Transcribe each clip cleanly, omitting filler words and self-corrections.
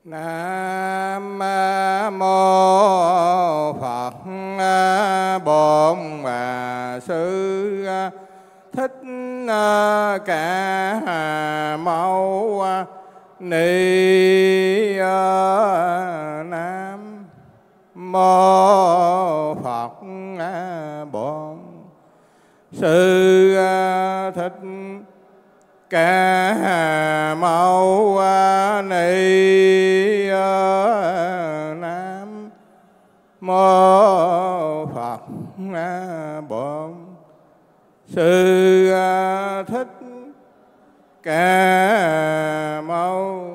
Nam mô Phật Bổn Sư Thích Ca Mâu Ni. Nam mô Phật Bổn Sư Thích Ca Mâu Ni. Nam mô Phật Bổn Sư Thích Ca Mâu.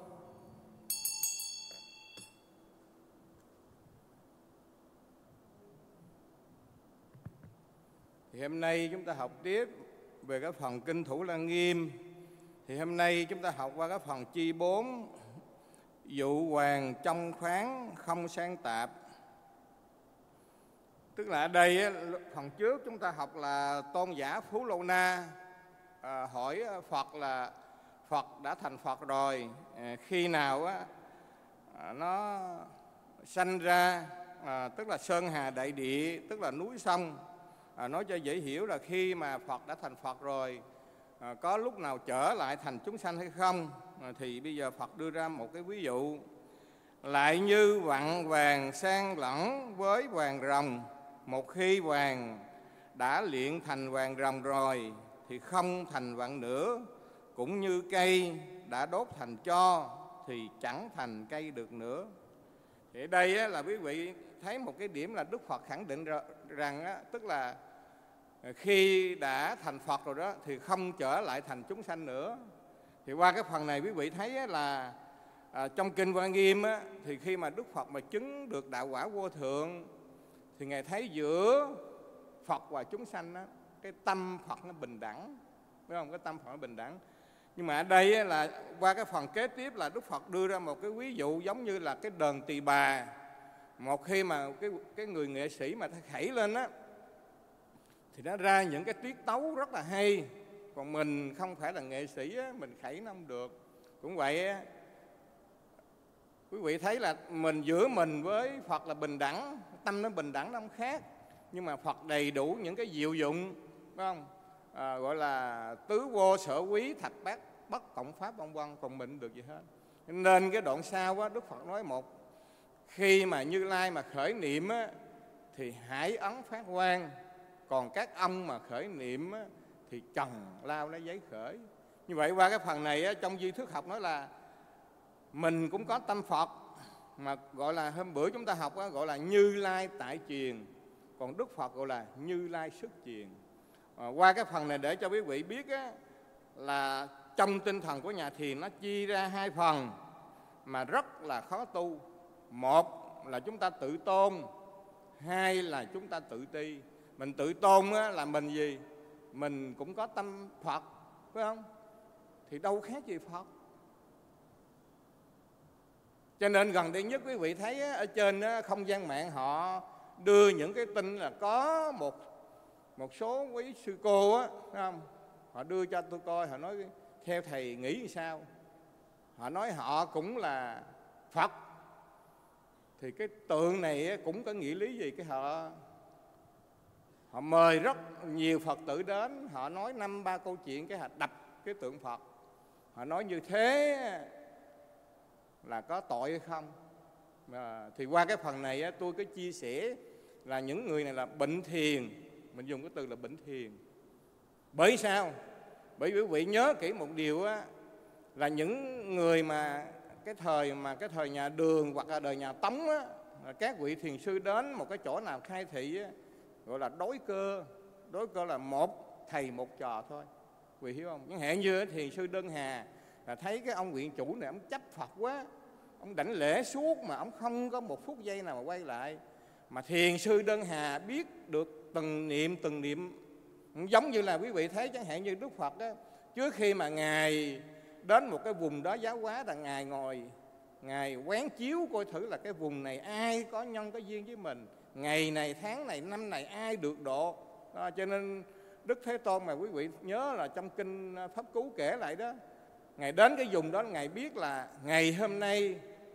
Thì hôm nay chúng ta học tiếp về cái phần Kinh Thủ Lăng Nghiêm. Thì hôm nay chúng ta học qua cái phần chi 4, Vụ Hoàng trong khoáng không sang tạp. Tức là ở đây phần trước chúng ta học là tôn giả Phú Lô Na hỏi Phật là Phật đã thành Phật rồi, khi nào nó sanh ra, tức là sơn hà đại địa, tức là núi sông. Nói cho dễ hiểu là khi mà Phật đã thành Phật rồi, có lúc nào trở lại thành chúng sanh hay không? Thì bây giờ Phật đưa ra một cái ví dụ. Lại như vặn vàng sang lẫn với vàng rồng, một khi vàng đã luyện thành vàng rồng rồi thì không thành vặn nữa. Cũng như cây đã đốt thành tro thì chẳng thành cây được nữa. Thì ở đây là quý vị thấy một cái điểm là Đức Phật khẳng định rằng tức là khi đã thành Phật rồi đó thì không trở lại thành chúng sanh nữa. Thì qua cái phần này quý vị thấy là trong Kinh Hoa Nghiêm thì khi mà Đức Phật mà chứng được đạo quả vô thượng thì Ngài thấy giữa Phật và chúng sanh cái tâm Phật nó bình đẳng, phải không? Cái tâm Phật nó bình đẳng. Nhưng mà ở đây là qua cái phần kế tiếp là Đức Phật đưa ra một cái ví dụ giống như là cái đờn tỳ bà. Một khi mà cái người nghệ sĩ mà khẩy lên thì nó ra những cái tiết tấu rất là hay. Còn mình không phải là nghệ sĩ mình khẩy nó không được. Cũng vậy quý vị thấy là giữa mình với Phật là bình đẳng, tâm nó bình đẳng, nó không khác. Nhưng mà Phật đầy đủ những cái diệu dụng, phải không? Gọi là tứ vô sở quý, thạch bát bất cộng pháp vân vân. Còn mình được gì hết. Nên cái đoạn sau Đức Phật nói khi mà Như Lai mà khởi niệm thì hải ấn phát quang. Còn các ông mà khởi niệm thì trồng lao lấy giấy khởi. Như vậy qua cái phần này trong duy thức học nói là mình cũng có tâm Phật, mà gọi là hôm bữa chúng ta học gọi là Như Lai tại truyền, còn Đức Phật gọi là Như Lai xuất truyền. Qua cái phần này để cho quý vị biết là trong tinh thần của nhà thiền nó chia ra hai phần mà rất là khó tu. Một là chúng ta tự tôn, hai là chúng ta tự ti. Mình tự tôn là mình gì? Mình cũng có tâm Phật, phải không? Thì đâu khác gì Phật. Cho nên gần đây nhất quý vị thấy ở trên không gian mạng họ đưa những cái tin là có một số quý sư cô phải không? Họ đưa cho tôi coi, họ nói theo thầy nghĩ sao? Họ nói họ cũng là Phật. Thì cái tượng này cũng có nghĩa lý gì? Họ mời rất nhiều Phật tử đến, họ nói 5-3 câu chuyện, họ đập cái tượng Phật. Họ nói như thế là có tội hay không? Thì qua cái phần này tôi có chia sẻ là những người này là bệnh thiền. Mình dùng cái từ là bệnh thiền. Bởi sao? Bởi vì quý vị nhớ kỹ một điều là những người mà cái thời nhà Đường hoặc là đời nhà Tống các vị thiền sư đến một cái chỗ nào khai thị gọi là đối cơ là một thầy một trò thôi. Quý vị hiểu không? Chẳng hạn như thiền sư Đơn Hà là thấy cái ông viện chủ này ông chấp Phật quá, ông đảnh lễ suốt mà ông không có một phút giây nào mà quay lại. Mà thiền sư Đơn Hà biết được từng niệm giống như là quý vị thấy chẳng hạn như Đức Phật trước khi mà Ngài đến một cái vùng đó giáo hóa là Ngài ngồi, Ngài quán chiếu coi thử là cái vùng này ai có nhân có duyên với mình, ngày này, tháng này, năm này ai được độ. Cho nên Đức Thế Tôn mà quý vị nhớ là trong Kinh Pháp Cú kể lại đó, Ngài đến cái vùng đó Ngài biết là ngày hôm nay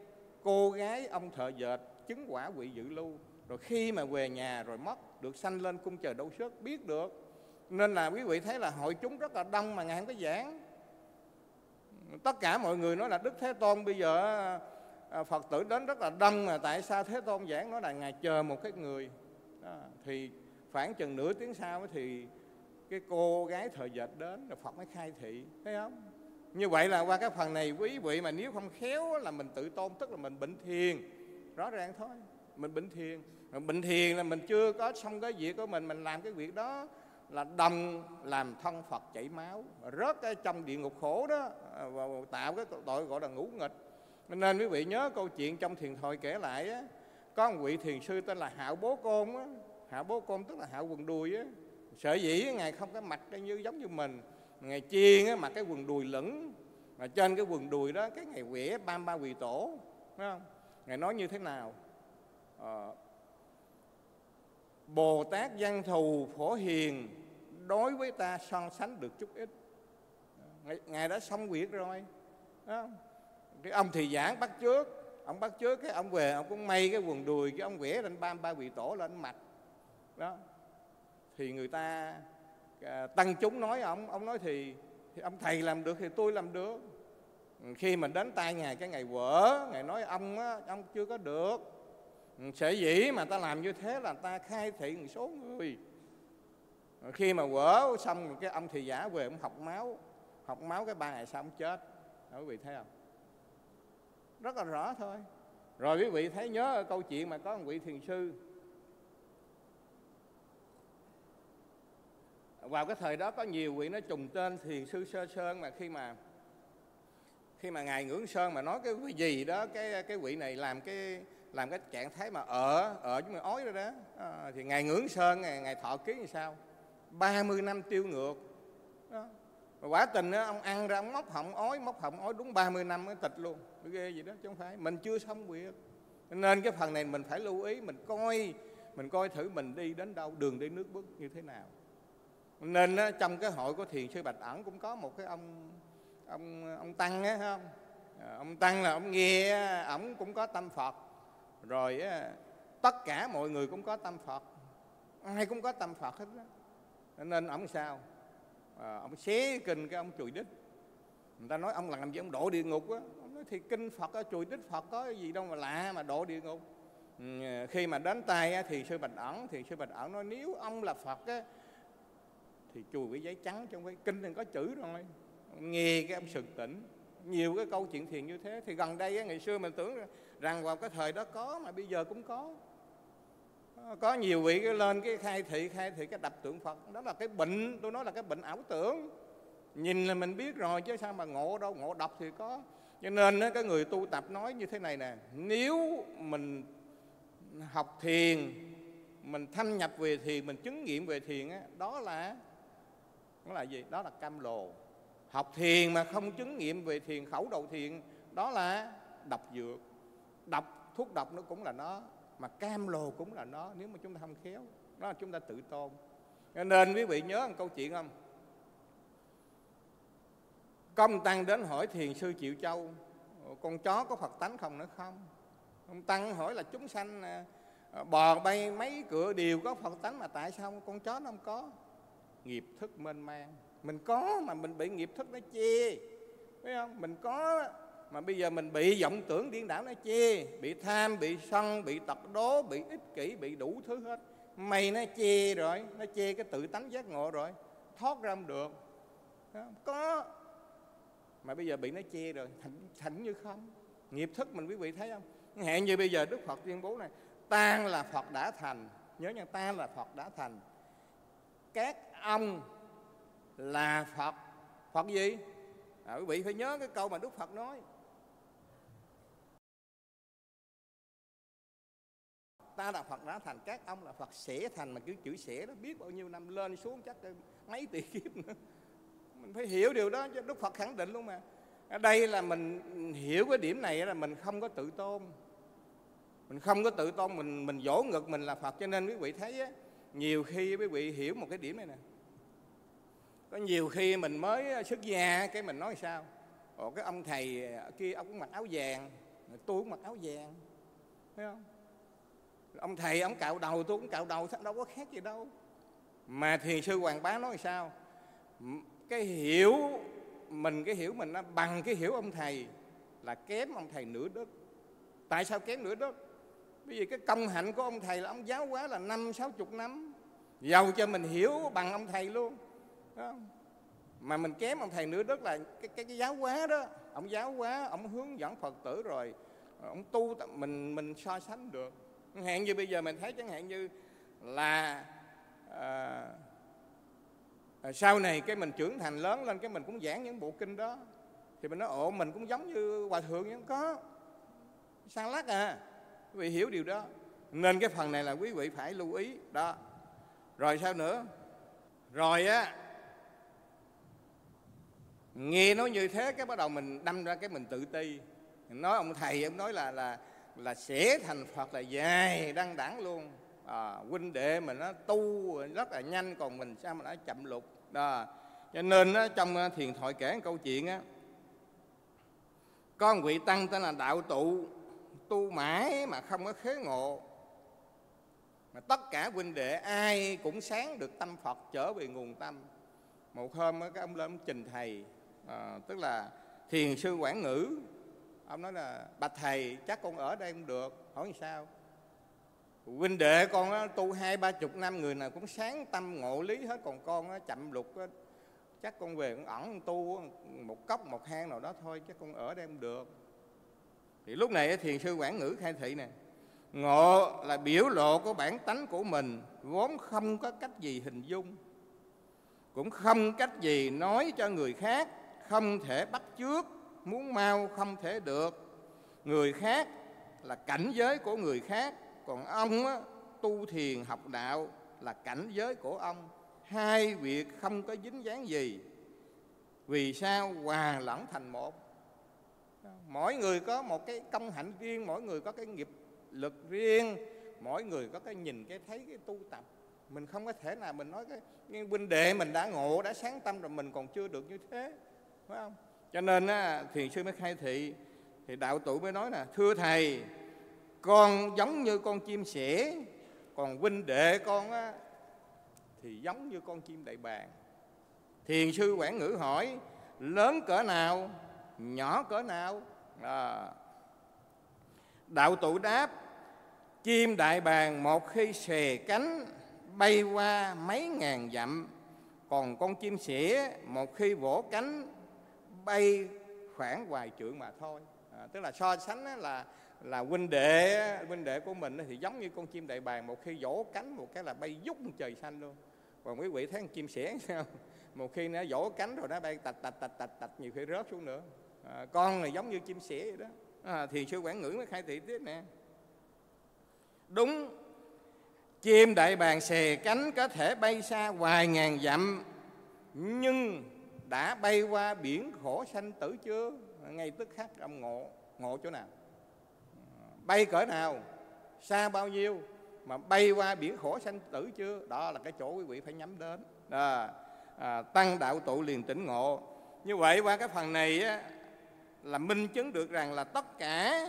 cô gái ông thợ dệt chứng quả quỵ dự lưu, rồi khi mà về nhà rồi mất, được sanh lên cung trời đâu sức, biết được. Nên là quý vị thấy là hội chúng rất là đông mà Ngài không có giảng. Tất cả mọi người nói là Đức Thế Tôn bây giờ Phật tử đến rất là đông, mà tại sao Thế Tôn giảng nói là Ngài chờ một cái người đó. Thì khoảng chừng nửa tiếng sau thì cái cô gái thợ dệt đến, rồi Phật mới khai thị, thấy không? Như vậy là qua cái phần này quý vị mà nếu không khéo là mình tự tôn, tức là mình bệnh thiền, rõ ràng thôi. Mình bệnh thiền, bệnh thiền là mình chưa có xong cái việc của mình làm cái việc đó là đồng làm thân Phật chảy máu, rớt cái trong địa ngục khổ đó, và tạo cái tội gọi là ngũ nghịch. Nên quý vị nhớ câu chuyện trong Thiền Thoại kể lại á, có một vị thiền sư tên là Hạo Bố Côn á. Hạo Bố Côn tức là Hạo quần đùi á. Sở dĩ Ngài không có mặc như giống như mình, Ngài chiên á, mặc cái quần đùi lửng, mà trên cái quần đùi đó cái Ngài vẽ 33 quỳ tổ, phải không? Ngài nói như thế nào? Bồ Tát Văn Thù Phổ Hiền đối với ta so sánh được chút ít. Ngài đã xong việc rồi đó. Cái ông thì giảng bắt trước, ông bắt trước cái ông về ông cũng may cái quần đùi, cái ông vẽ lên 33 vị tổ lên mặt đó. Thì người ta tăng chúng nói ông nói thì ông thầy làm được thì tôi làm được. Khi mình đến tay Ngài cái Ngài vỡ, Ngài nói ông chưa có được. Sở dĩ mà ta làm như thế là ta khai thị một số người. Khi mà vỡ xong cái ông thị giả về ông học máu cái 3 ngày sau ông chết. Đó, quý vị thấy không? Rất là rõ thôi. Rồi quý vị thấy nhớ câu chuyện mà có một vị thiền sư, vào cái thời đó có nhiều vị nó trùng tên thiền sư Sơ Sơn, mà khi mà Ngài Ngưỡng Sơn mà nói cái gì đó, cái vị này làm cái trạng thái mà chúng mình ói rồi đó. Thì Ngài Ngưỡng Sơn Ngài thọ ký như sao? 30 năm tiêu ngược đó. Và quả tình đó, ông ăn ra ông móc họng ói đúng 30 năm mới tịch luôn. Ghê gì đó chứ không phải. Mình chưa xong việc. Nên cái phần này mình phải lưu ý, mình coi thử mình đi đến đâu, đường đi nước bước như thế nào. Nên trong cái hội của Thiền sư Bạch Ẩn cũng có một cái ông Tăng á, không? Ông Tăng là ông nghe, ổng cũng có tâm Phật. Rồi tất cả mọi người cũng có tâm Phật, ai cũng có tâm Phật hết đó. Nên ổng sao? Ông xé kinh cái ông chùi đít. Người ta nói ông làm gì ông độ địa ngục á. Ông nói thì kinh Phật á, chùi đít Phật có gì đâu mà lạ mà độ địa ngục. Khi mà đến tay á, Thiền sư Bạch Ẩn nói nếu ông là Phật á thì chùi cái giấy trắng trong cái kinh đừng có chữ rồi. Ông nghe cái ông sực tỉnh. Nhiều cái câu chuyện thiền như thế. Thì gần đây á, ngày xưa mình tưởng rằng vào cái thời đó có, mà bây giờ cũng có nhiều vị cái lên cái khai thị cái đập tượng Phật. Đó là cái bệnh, tôi nói là cái bệnh ảo tưởng. Nhìn là mình biết rồi chứ sao mà ngộ đâu, ngộ độc thì có. Cho nên cái người tu tập nói như thế này nè, nếu mình học thiền, mình thâm nhập về thiền, mình chứng nghiệm về thiền á, đó là gì? Đó là cam lồ. Học thiền mà không chứng nghiệm về thiền, khẩu đầu thiền, đó là độc dược. Thuốc độc nó cũng là nó, mà cam lồ cũng là nó, nếu mà chúng ta không khéo. Đó là chúng ta tự tôn. Cho nên quý vị nhớ một câu chuyện không? Công Tăng đến hỏi Thiền sư Triệu Châu, con chó có Phật tánh không nữa không? Ông Tăng hỏi là chúng sanh bò bay mấy cựa đều có Phật tánh, mà tại sao con chó nó không có? Nghiệp thức mênh mang. Mình có mà mình bị nghiệp thức nó chê, phải không? Mình có mà bây giờ mình bị vọng tưởng điên đảo nó chê, bị tham, bị sân, bị tật đố, bị ích kỷ, bị đủ thứ hết. Mày nó chê rồi, nó chê cái tự tánh giác ngộ rồi, thoát ra không được. Có mà bây giờ bị nó chê rồi, thành như không. Nghiệp thức mình quý vị thấy không? Hẹn như bây giờ Đức Phật tuyên bố này, ta là Phật đã thành. Nhớ nha, ta là Phật đã thành. Các ông là Phật. Phật gì? Quý vị phải nhớ cái câu mà Đức Phật nói. Ta là Phật đã thành, các ông là Phật sẽ thành. Mà cái chữ sẽ đó biết bao nhiêu năm lên xuống chắc mấy tỷ kiếp nữa. Mình phải hiểu điều đó, chứ Đức Phật khẳng định luôn mà. Ở đây là mình hiểu cái điểm này là mình không có tự tôn. Mình không có tự tôn, mình vỗ ngực mình là Phật. Cho nên quý vị thấy á, nhiều khi quý vị hiểu một cái điểm này nè. Có nhiều khi mình mới xuất gia cái mình nói sao? Cái ông thầy kia ông cũng mặc áo vàng, tôi cũng mặc áo vàng, thấy không? Ông thầy ông cạo đầu, tôi cũng cạo đầu, đâu có khác gì đâu. Mà thiền sư Hoàng Bá nói sao? Cái hiểu mình nó bằng cái hiểu ông thầy là kém ông thầy nửa đất. Tại sao kém nửa đất? Bởi vì cái công hạnh của ông thầy là ông giáo hóa là 50-60 năm, giàu cho mình hiểu bằng ông thầy luôn, đó. Mà mình kém ông thầy nửa đất là cái giáo hóa đó. Ông giáo hóa, ông hướng dẫn Phật tử rồi ông tu, mình so sánh được. Chẳng hạn như bây giờ mình thấy, chẳng hạn như là sau này cái mình trưởng thành lớn lên, cái mình cũng giảng những bộ kinh đó, thì mình nói ồ, mình cũng giống như hòa thượng vậy. Không có sang lắc à, quý vị hiểu điều đó. Nên cái phần này là quý vị phải lưu ý đó. Rồi sao nữa? Rồi á, nghe nói như thế cái bắt đầu mình đâm ra cái mình tự ti. Mình nói ông thầy, ông nói là sẽ thành Phật là dài đăng đẳng luôn. Huynh đệ mình nó tu rất là nhanh, còn mình sao mà đã chậm lục đó. Cho nên á, trong Thiền Thoại kể một câu chuyện á, có một vị tăng tên là Đạo Tụ, tu mãi mà không có khế ngộ. Mà tất cả huynh đệ ai cũng sáng được tâm Phật, trở về nguồn tâm. Một hôm cái ông lên ông trình thầy, tức là Thiền sư Quảng Ngữ. Ông nói là bạch thầy, chắc con ở đây không được. Hỏi sao? Huynh đệ con á, tu 20-30 năm, người nào cũng sáng tâm ngộ lý hết, còn con á, chậm lục á, chắc con về con ẩn tu một cốc một hang nào đó thôi, chắc con ở đây không được. Thì lúc này Thiền sư Quảng Ngữ khai thị nè: ngộ là biểu lộ của bản tánh của mình, vốn không có cách gì hình dung, cũng không cách gì nói cho người khác, không thể bắt chước, muốn mau không thể được. Người khác là cảnh giới của người khác, còn ông á, tu thiền học đạo là cảnh giới của ông. Hai việc không có dính dáng gì. Vì sao? Hòa lẫn thành một. Mỗi người có một cái công hạnh riêng, mỗi người có cái nghiệp lực riêng, mỗi người có cái nhìn, cái thấy, cái tu tập. Mình không có thể nào mình nói cái huynh đệ mình đã ngộ, đã sáng tâm rồi, mình còn chưa được như thế, phải không? Cho nên á, thiền sư mới khai thị, thì Đạo Tụ mới nói là: thưa thầy, con giống như con chim sẻ, còn huynh đệ con á, thì giống như con chim đại bàng. Thiền sư Quảng Ngữ hỏi: lớn cỡ nào, nhỏ cỡ nào? Đạo Tụ đáp: chim đại bàng một khi xòe cánh bay qua mấy ngàn dặm, còn con chim sẻ một khi vỗ cánh bay khoảng vài trượng mà thôi. Tức là so sánh là huynh đệ của mình thì giống như con chim đại bàng, một khi vỗ cánh một cái là bay vút trời xanh luôn. Còn quý vị thấy con chim sẻ sao? Một khi nó vỗ cánh rồi nó bay tạch, nhiều khi rớt xuống nữa. Con là giống như chim sẻ vậy đó. Thiền sư Quảng Ngữ mới khai thị tiếp nè: đúng, chim đại bàng xòe cánh có thể bay xa vài ngàn dặm, nhưng đã bay qua biển khổ sanh tử chưa? Ngay tức khắc ông ngộ chỗ nào? Bay cỡ nào, xa bao nhiêu, mà bay qua biển khổ sanh tử chưa? Đó là cái chỗ quý vị phải nhắm đến. Tăng Đạo Tụ liền tỉnh ngộ. Như vậy qua cái phần này á, là minh chứng được rằng là tất cả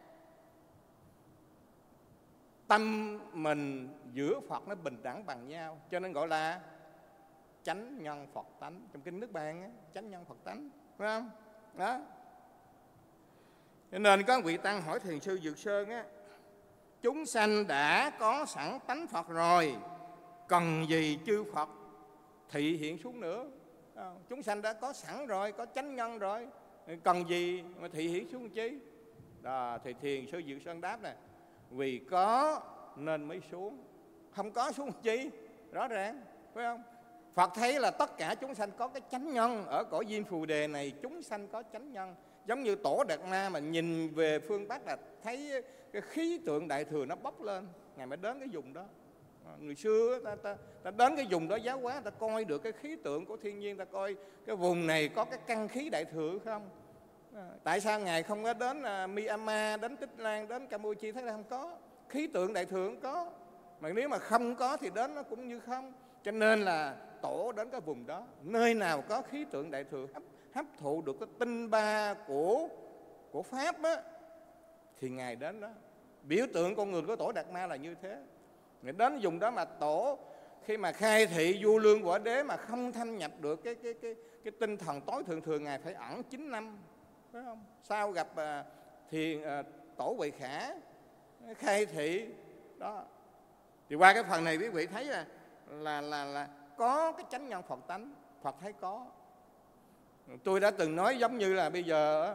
tâm mình giữa Phật nó bình đẳng bằng nhau, cho nên gọi là chánh nhân Phật tánh. Trong kinh Nước Bàn á, chánh nhân Phật tánh, phải không? Đó. Cho nên có vị tăng hỏi thiền sư Dược Sơn á: chúng sanh đã có sẵn tánh Phật rồi, cần gì chư Phật thị hiện xuống nữa? Chúng sanh đã có sẵn rồi, có chánh nhân rồi, cần gì mà thị hiện xuống chi? Đó, thì thiền sư Dược Sơn đáp nè: vì có nên mới xuống, không có xuống chi? Rõ ràng, phải không? Phật thấy là tất cả chúng sanh có cái chánh nhân. Ở cõi Diêm Phù Đề này chúng sanh có chánh nhân. Giống như Tổ Đạt Ma mà nhìn về phương Bắc là thấy cái khí tượng Đại Thừa nó bốc lên. Ngài mới đến cái vùng đó. Người xưa ta đến cái vùng đó giáo hóa, ta coi được cái khí tượng của thiên nhiên, ta coi cái vùng này có cái căn khí Đại Thừa không? Tại sao Ngài không có đến Myanmar, đến Tích Lan, đến Campuchia? Thấy là không có. Khí tượng Đại Thừa không có. Mà nếu mà không có thì đến nó cũng như không. Cho nên là Tổ đến cái vùng đó, nơi nào có khí tượng Đại Thừa hấp thụ được cái tinh ba của Pháp á, thì Ngài đến đó. Biểu tượng con người của Tổ Đạt Ma là như thế. Ngài đến dùng đó mà Tổ khi mà khai thị vô lương quả đế mà không thâm nhập được cái tinh thần tối thượng thường, Ngài phải ẩn 9 năm, phải không? Sau gặp Tổ Huệ Khả khai thị đó. Thì qua cái phần này quý vị thấy là có cái chánh nhân Phật tánh, Phật thấy có. Tôi đã từng nói giống như là bây giờ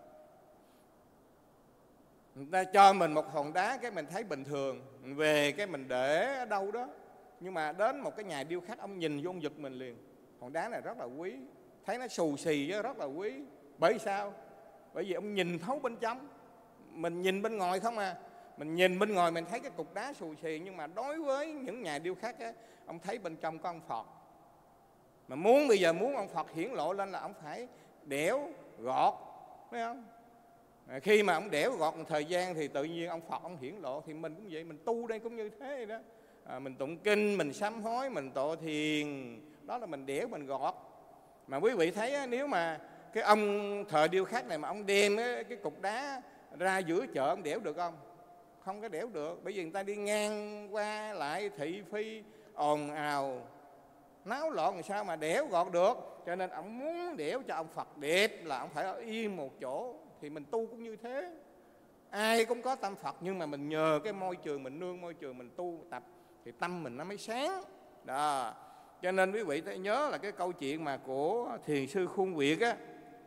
người ta cho mình một hòn đá cái mình thấy bình thường, về cái mình để ở đâu đó, nhưng mà đến một cái nhà điêu khắc, ông nhìn vô ông giật mình liền. Hòn đá này rất là quý, thấy nó xù xì chứ rất là quý. Bởi sao? Bởi vì ông nhìn thấu bên trong. Mình nhìn bên ngoài không à. Mình nhìn bên ngoài mình thấy cái cục đá xù xì, nhưng mà đối với những nhà điêu khắc á, ông thấy bên trong có ông Phật. Mà bây giờ muốn ông Phật hiển lộ lên là ông phải đẽo gọt, phải không? Khi mà ông đẽo gọt một thời gian thì tự nhiên ông Phật ông hiển lộ. Thì mình cũng vậy, mình tu đây cũng như thế đó. Mình tụng kinh, mình sám hối, mình tọa thiền, đó là mình đẽo, mình gọt. Mà quý vị thấy nếu mà cái ông thợ điêu khắc này mà ông đem cái cục đá ra giữa chợ, ông đẽo được không? Không có đẽo được, bởi vì người ta đi ngang qua lại thị phi ồn ào náo loạn, làm sao mà đẽo gọt được. Cho nên ông muốn đẽo cho ông Phật đẹp là ông phải ở yên một chỗ. Thì mình tu cũng như thế, ai cũng có tâm Phật, nhưng mà mình nhờ cái môi trường, mình nương môi trường, mình tu tập thì tâm mình nó mới sáng đó. Cho nên quý vị phải nhớ là cái câu chuyện mà của thiền sư Khuôn Việt á,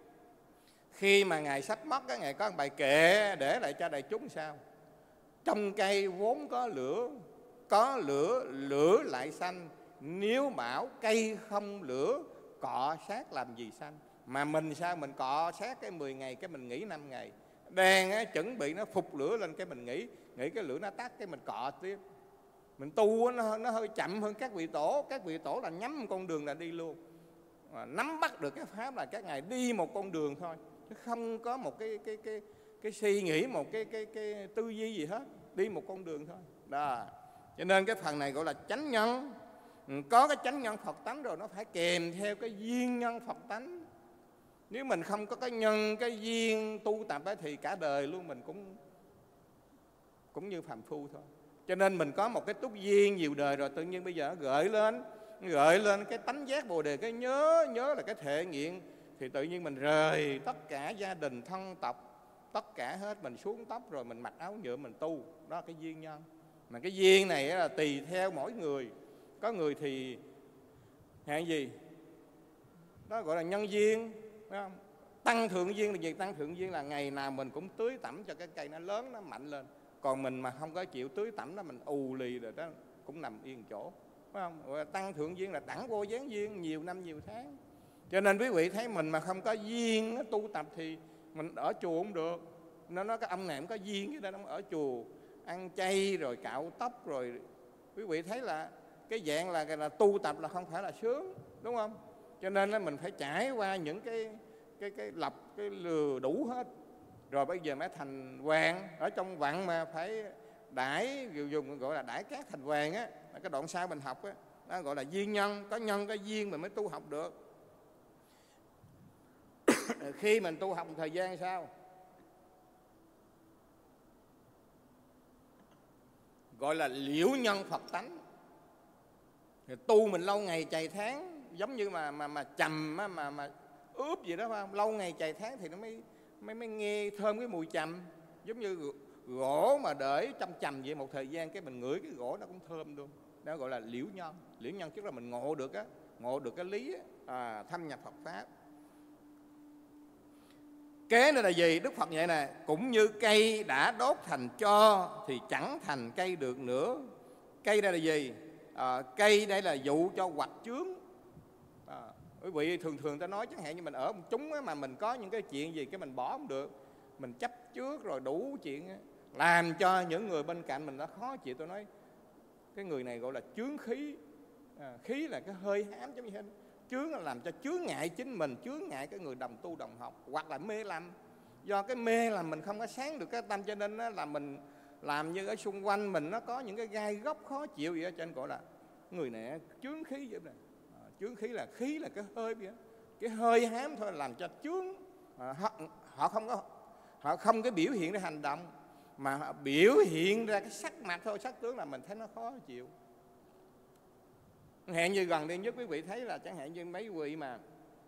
khi mà Ngài sắp mất á, Ngài có một bài kệ để lại cho đại chúng sao: trong cây vốn có lửa lửa lại xanh, nếu bảo cây không lửa cọ sát làm gì xanh. Mà mình sao? Mình cọ sát cái 10 ngày cái mình nghỉ 5 ngày. Đang chuẩn bị nó phục lửa lên cái mình nghỉ cái lửa nó tắt cái mình cọ tiếp. Mình tu nó hơi chậm hơn các vị tổ. Các vị tổ là nhắm một con đường là đi luôn, nắm bắt được cái pháp là các ngài đi một con đường thôi, chứ không có một cái suy nghĩ, một cái tư duy gì hết, đi một con đường thôi đó. Cho nên cái phần này gọi là chánh nhân. Có cái chánh nhân Phật tánh rồi nó phải kèm theo cái duyên nhân Phật tánh. Nếu mình không có cái nhân, cái duyên tu tập ấy, thì cả đời luôn mình cũng như phàm phu thôi. Cho nên mình có một cái túc duyên nhiều đời rồi, tự nhiên bây giờ gợi lên cái tánh giác Bồ Đề, cái nhớ là cái thể nghiện, thì tự nhiên mình rời tất cả gia đình thân tộc, tất cả hết, mình xuống tóc rồi mình mặc áo nhuộm mình tu. Đó là cái duyên nhân. Mà cái duyên này là tùy theo mỗi người. Có người thì hạng gì đó gọi là nhân duyên, phải không? Tăng thượng duyên là gì? Tăng thượng duyên là ngày nào mình cũng tưới tẩm cho cái cây nó lớn, nó mạnh lên. Còn mình mà không có chịu tưới tẩm nó, mình ù lì rồi đó, cũng nằm yên chỗ, phải không? Rồi tăng thượng duyên là đẳng vô gián duyên, nhiều năm nhiều tháng. Cho nên quý vị thấy mình mà không có duyên tu tập thì mình ở chùa không được. Nó nói cái ông này không có duyên, cái đó nó ở chùa ăn chay rồi cạo tóc rồi. Quý vị thấy là cái dạng là tu tập là không phải là sướng, đúng không? Cho nên là mình phải trải qua những cái lọc, cái lừa đủ hết. Rồi bây giờ mới thành hoàng. Ở trong vặn mà phải đãi, dùng gọi là đãi cát thành hoàng á. Cái đoạn sau mình học á, nó gọi là duyên nhân. Có nhân, có duyên mình mới tu học được. Khi mình tu học một thời gian sau, gọi là liễu nhân Phật tánh. Tu mình lâu ngày chày tháng, giống như mà trầm mà ướp gì đó, phải không? Lâu ngày chày tháng thì nó mới nghe thơm cái mùi trầm. Giống như gỗ mà để trong trầm vậy một thời gian cái mình ngửi cái gỗ nó cũng thơm luôn. Đó gọi là liễu nhân. Liễu nhân tức là mình ngộ được cái lý á, thâm nhập Phật pháp. Kế nữa là gì? Đức Phật vậy nè: cũng như cây đã đốt thành tro thì chẳng thành cây được nữa. Cây đây là gì? Cây đây là dụ cho hoạch chướng. Quý vị thường ta nói chẳng hạn như mình ở một chúng á, mà mình có những cái chuyện gì cái mình bỏ không được, mình chấp trước rồi đủ chuyện á, làm cho những người bên cạnh mình nó khó chịu. Tôi nói cái người này gọi là chướng khí. Khí là cái hơi hám giống như thế. Chướng là làm cho chướng ngại chính mình, chướng ngại cái người đồng tu đồng học, hoặc là mê lầm. Do cái mê là mình không có sáng được cái tâm, cho nên là mình làm như ở xung quanh mình nó có những cái gai góc khó chịu vậy đó. Cho nên gọi là người này chướng khí vậy này. Chướng khí là cái hơi vậy đó. Cái hơi hám thôi làm cho chướng. Họ không có biểu hiện để hành động. mà biểu hiện ra cái sắc mặt thôi, sắc tướng là mình thấy nó khó chịu. Hẹn như gần đây nhất quý vị thấy là chẳng hạn như mấy vị mà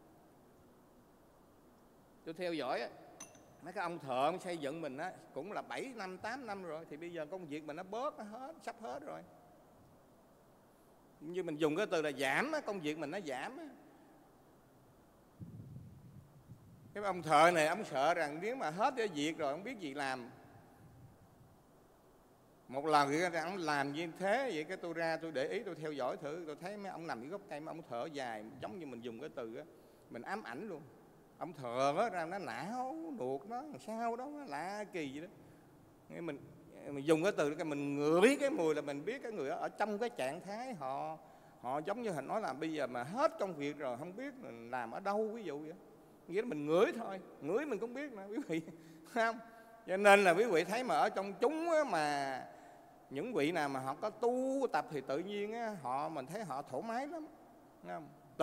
tôi theo dõi á, mấy cái ông thợ xây dựng mình á, cũng là 7 năm 8 năm rồi, thì bây giờ công việc mình nó bớt, nó hết, sắp hết rồi. Như mình dùng cái từ là giảm á, công việc mình nó giảm á. Cái ông thợ này ông sợ rằng nếu mà hết cái việc rồi không biết gì làm. Một lần thì ông làm như thế, vậy cái tôi ra tôi để ý, tôi theo dõi thử, tôi thấy mấy ông nằm dưới gốc cây, mấy ông thở dài, giống như mình dùng cái từ á, mình ám ảnh luôn. Ông thở đó, ra nó não nuột nó sao đó, nó lạ kỳ vậy đó. Mình dùng cái từ, mình ngửi cái mùi là mình biết cái người đó ở trong cái trạng thái họ giống như hình nói là bây giờ mà hết công việc rồi không biết làm ở đâu, ví dụ vậy. Nghĩa là mình ngửi thôi, ngửi mình cũng biết nè quý vị, không? Cho nên là quý vị thấy mà ở trong chúng á, mà những vị nào mà họ có tu tập thì tự nhiên á, mình thấy họ thoải mái lắm, không?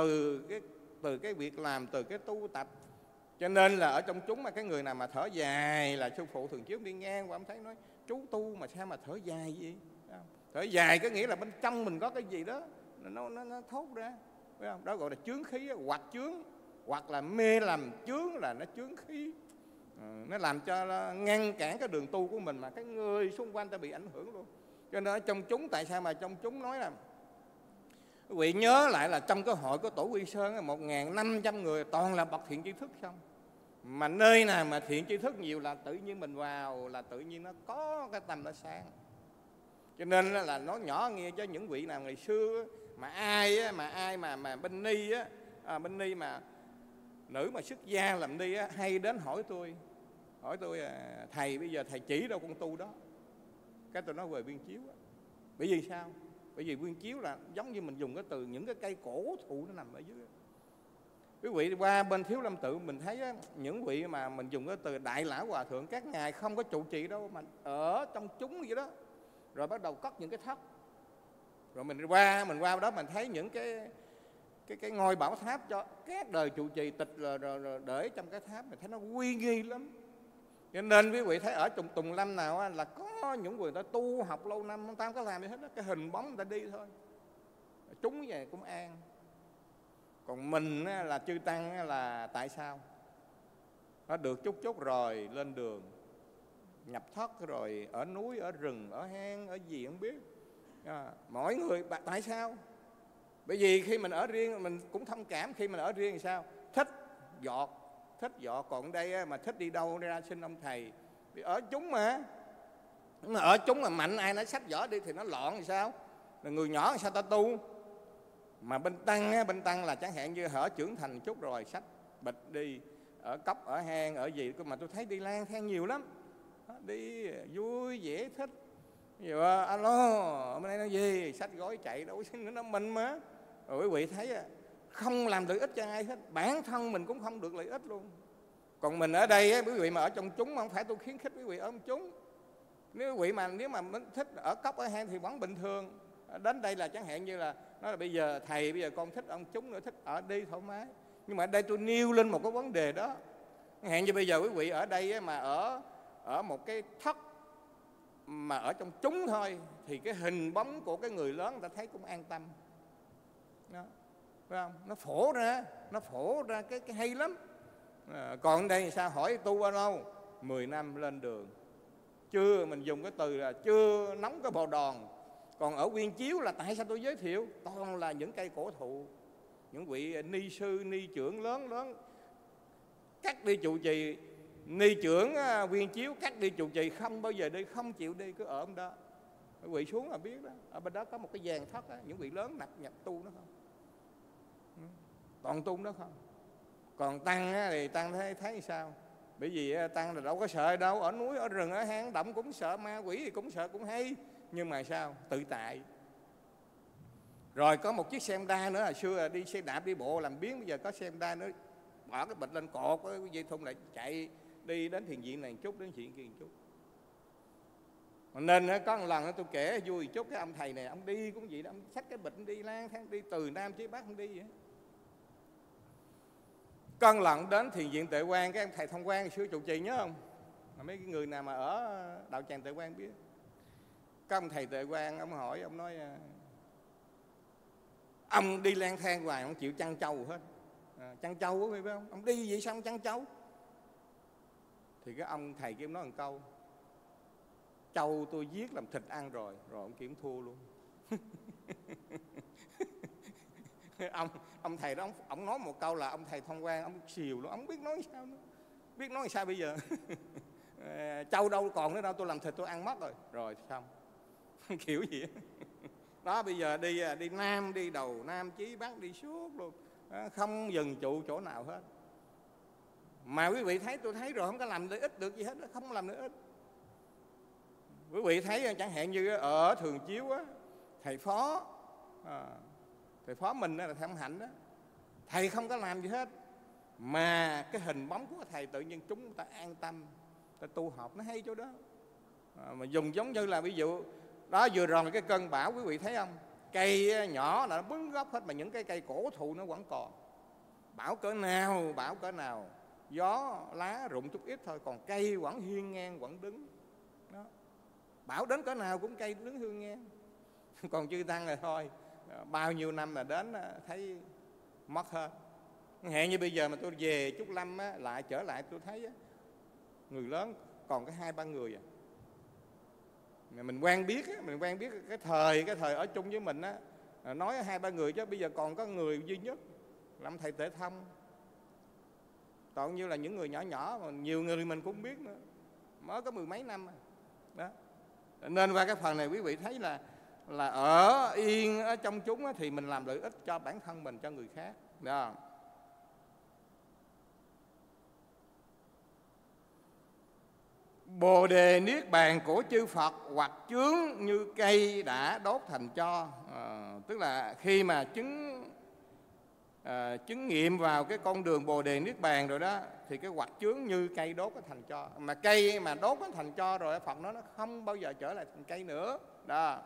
Từ cái việc làm, từ cái tu tập. Cho nên là ở trong chúng mà cái người nào mà thở dài là sư phụ thường chiếu đi ngang qua, ông thấy nói chú tu mà sao mà thở dài vậy? Thở dài có nghĩa là bên trong mình có cái gì đó nó thốt ra, phải không? Đó gọi là chướng khí, hoặc chướng, hoặc là mê làm chướng, là nó chướng khí. Nó làm cho nó ngăn cản cái đường tu của mình, mà cái người xung quanh ta bị ảnh hưởng luôn. Cho nên ở trong chúng, tại sao mà trong chúng nói là quý vị nhớ lại là trong cái hội của Tổ Quy Sơn 1.500 người toàn là bậc thiện tri thức không. Mà nơi nào mà thiện tri thức nhiều là tự nhiên mình vào là tự nhiên nó có cái tâm nó sáng. Cho nên là nói nhỏ nghe cho những vị nào ngày xưa mà ai mà bên ni á, bên ni mà nữ mà xuất gia làm ni á, hay đến hỏi tôi thầy bây giờ thầy chỉ đâu con tu đó. Cái tôi nói về Viên Chiếu á. Bởi vì sao? Bởi vì Viên Chiếu là giống như mình dùng cái từ những cái cây cổ thụ nó nằm ở dưới. Quý vị qua bên Thiếu Lâm Tự mình thấy á, những vị mà mình dùng cái từ Đại Lão Hòa Thượng các ngài không có trụ trì đâu, mà ở trong chúng vậy đó. Rồi bắt đầu cất những cái thất. Rồi mình qua đó mình thấy những cái ngôi bảo tháp cho các đời trụ trì tịch rồi để trong cái tháp, mình thấy nó uy nghi lắm. Cho nên quý vị thấy ở Tùng Lâm nào á, là có những người ta tu học lâu năm, ta không có làm gì hết đó, cái hình bóng người ta đi thôi. Chúng về cũng an. Còn mình á, là chư tăng á, là tại sao? Nó được chút rồi lên đường, nhập thất rồi ở núi, ở rừng, ở hang, ở gì không biết. Mỗi người tại sao? Bởi vì khi mình ở riêng mình cũng thông cảm, khi mình ở riêng thì sao? Thích giọt, còn đây mà thích đi đâu ra xin ông thầy. Vì ở chúng mà ở chúng mà mạnh ai nói sách vở đi thì nó loạn thì sao? Là người nhỏ thì sao ta tu? Mà bên tăng là chẳng hạn như hở trưởng thành chút rồi sách bịch đi ở cốc, ở hang, ở gì mà tôi thấy đi lang thang nhiều lắm. Đi vui vẻ thích. Nhiều alo, hôm nay nói gì? Sách gói chạy đâu xin nó mình mà. Rồi quý vị thấy không làm lợi ích cho ai hết, bản thân mình cũng không được lợi ích luôn. Còn mình ở đây quý vị mà ở trong chúng, không phải tôi khuyến khích quý vị ở trong chúng. Nếu quý vị mà thích ở cốc ở hang thì vẫn bình thường. Đến đây là chẳng hạn như là nói là bây giờ thầy, bây giờ con thích ông chúng nữa, thích ở đi thoải mái. Nhưng mà ở đây tôi nêu lên một cái vấn đề đó. Chẳng hạn như bây giờ quý vị ở đây mà ở một cái thất mà ở trong chúng thôi, thì cái hình bóng của cái người lớn người ta thấy cũng an tâm đó, phải không? Nó phổ ra cái hay lắm. Còn đây thì sao? Hỏi tu bao lâu? 10 năm lên đường, chưa, mình dùng cái từ là chưa nóng cái bồ đòn. Còn ở Viên Chiếu là tại sao tôi giới thiệu toàn là những cây cổ thụ, những vị ni sư, ni trưởng lớn cắt đi trụ trì. Ni trưởng Viên Chiếu cắt đi trụ trì không bao giờ đi, không chịu đi, cứ ở đó. Quý vị xuống là biết đó, ở bên đó có một cái giàn thất đó, những vị lớn nhập tu đó không? Toàn tu đó không? Còn tăng thì tăng thấy sao? Bởi vì tăng là đâu có sợ đâu, ở núi, ở rừng, ở hang động cũng sợ, ma quỷ thì cũng sợ, cũng hay. Nhưng mà sao? Tự tại. Rồi có một chiếc xe Honda nữa, hồi xưa đi xe đạp đi bộ làm biếng, bây giờ có xe Honda nữa, bỏ cái bịch lên cột cái dây thun lại chạy đi đến thiền viện này một chút, đến thiền kia một chút. Nên có một lần tôi kể vui chút, cái ông thầy này ông đi cũng vậy đó, ông xách cái bịch đi lang thang đi từ Nam chí Bắc, ông đi vậy. Có một lần đến thiền viện Tuệ Quang, cái ông thầy Thông Quang xưa trụ trì nhớ không? Mà mấy cái người nào mà ở đạo tràng Tuệ Quang biết. Các ông thầy Tuệ Quang, ông hỏi, ông nói ông đi lang thang hoài, ông chịu chăn trâu hết. Chăn trâu có phải không? Ông đi vậy sao ông chăn trâu? Thì cái ông thầy kia nói một câu: trâu tôi giết làm thịt ăn rồi ông kiểm thua luôn. ông thầy đó, ông nói một câu là ông thầy Thông Quang, ông xìu luôn, ông biết nói sao nữa. Biết nói sao bây giờ? Trâu đâu còn nữa đâu, tôi làm thịt tôi ăn mất rồi xong. Kiểu gì đó. Bây giờ đi Nam, đi Đầu Nam, Chí Bắc, đi suốt luôn, không dừng trụ chỗ nào hết. Mà quý vị thấy, tôi thấy rồi, không có làm lợi ích được gì hết, không làm lợi ích. Quý vị thấy chẳng hạn như ở Thường Chiếu á, thầy phó mình là thầy Ông Hạnh đó, thầy không có làm gì hết, mà cái hình bóng của thầy tự nhiên chúng ta an tâm, ta tu học nó hay chỗ đó. Mà dùng giống như là ví dụ đó, vừa rồi cái cơn bão, quý vị thấy không, cây nhỏ là nó bứng gốc hết, mà những cái cây cổ thụ nó vẫn còn. Bão cỡ nào, gió lá rụng chút ít thôi, còn cây vẫn hiên ngang, vẫn đứng đó. Bão đến cỡ nào cũng cây đứng hiên ngang. Còn chư tăng rồi thôi, bao nhiêu năm là đến thấy mất hết. Hẹn như bây giờ mà tôi về Trúc Lâm á, lại trở lại tôi thấy á, người lớn còn có 2-3 người à. Mình quen biết cái thời ở chung với mình á, nói 2-3 người, chứ bây giờ còn có người duy nhất là ông thầy Tuệ Thông. Còn như là những người nhỏ nhỏ mà nhiều người mình cũng biết nữa, mới có 10 mấy năm đó. Nên qua cái phần này quý vị thấy là ở yên ở trong chúng á, thì mình làm lợi ích cho bản thân mình, cho người khác đó. Bồ đề niết bàn của chư Phật hoặc chướng như cây đã đốt thành tro. Tức là khi mà chứng nghiệm vào cái con đường bồ đề niết bàn rồi đó, thì cái hoặc chướng như cây đốt nó thành tro. Mà cây mà đốt nó thành tro rồi, Phật nói nó không bao giờ trở lại thành cây nữa đó.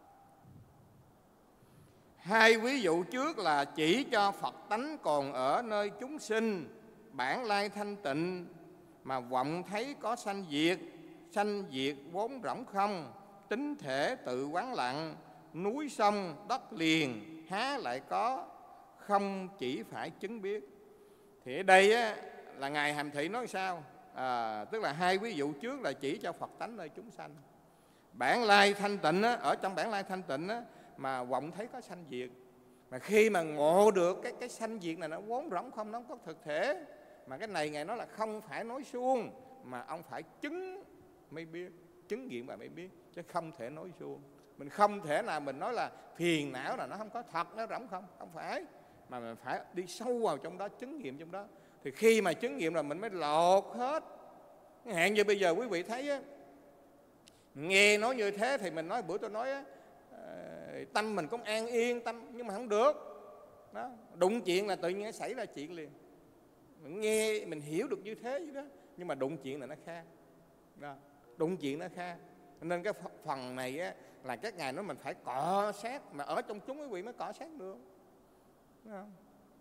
Hai ví dụ trước là chỉ cho Phật tánh còn ở nơi chúng sinh, bản lai thanh tịnh, mà vọng thấy có sanh diệt vốn rỗng không, tính thể tự quán lặng, núi sông đất liền há lại có, không chỉ phải chứng biết. Thì ở đây á, là Ngài Hàm Thị nói sao? Tức là hai ví dụ trước là chỉ cho Phật tánh nơi chúng sanh, bản lai thanh tịnh á, ở trong bản lai thanh tịnh á, mà vọng thấy có sanh diệt. Mà khi mà ngộ được cái sanh diệt này nó vốn rỗng không, nó không có thực thể. Mà cái này Ngài nói là không phải nói suông, mà ông phải chứng mới biết, chứng nghiệm và mới biết, chứ không thể nói suông. Mình không thể nào mình nói là phiền não là nó không có thật, nó rỗng không, không phải. Mà mình phải đi sâu vào trong đó, chứng nghiệm trong đó. Thì khi mà chứng nghiệm là mình mới lột hết. Hạn như bây giờ quý vị thấy á, nghe nói như thế thì mình nói, bữa tôi nói á, tâm mình cũng an yên tâm, nhưng mà không được đó. Đụng chuyện là tự nhiên xảy ra chuyện liền. Mình nghe mình hiểu được như thế vậy đó, nhưng mà đụng chuyện là nó khác đó. Đụng chuyện nó khác. Nên cái phần này á, là các ngài nói mình phải cọ sát, mà ở trong chúng quý vị mới cọ sát được, đúng không?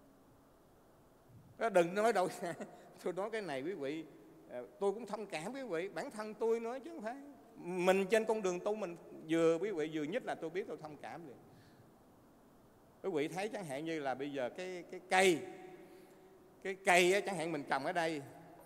Đó, đừng nói đâu. Tôi nói cái này quý vị, tôi cũng thông cảm quý vị, bản thân tôi nói chứ không phải. Mình trên con đường tu mình quý vị vừa nhất là tôi biết, tôi thông cảm liền. Quý vị thấy chẳng hạn như là bây giờ cái cây á, chẳng hạn mình trồng ở đây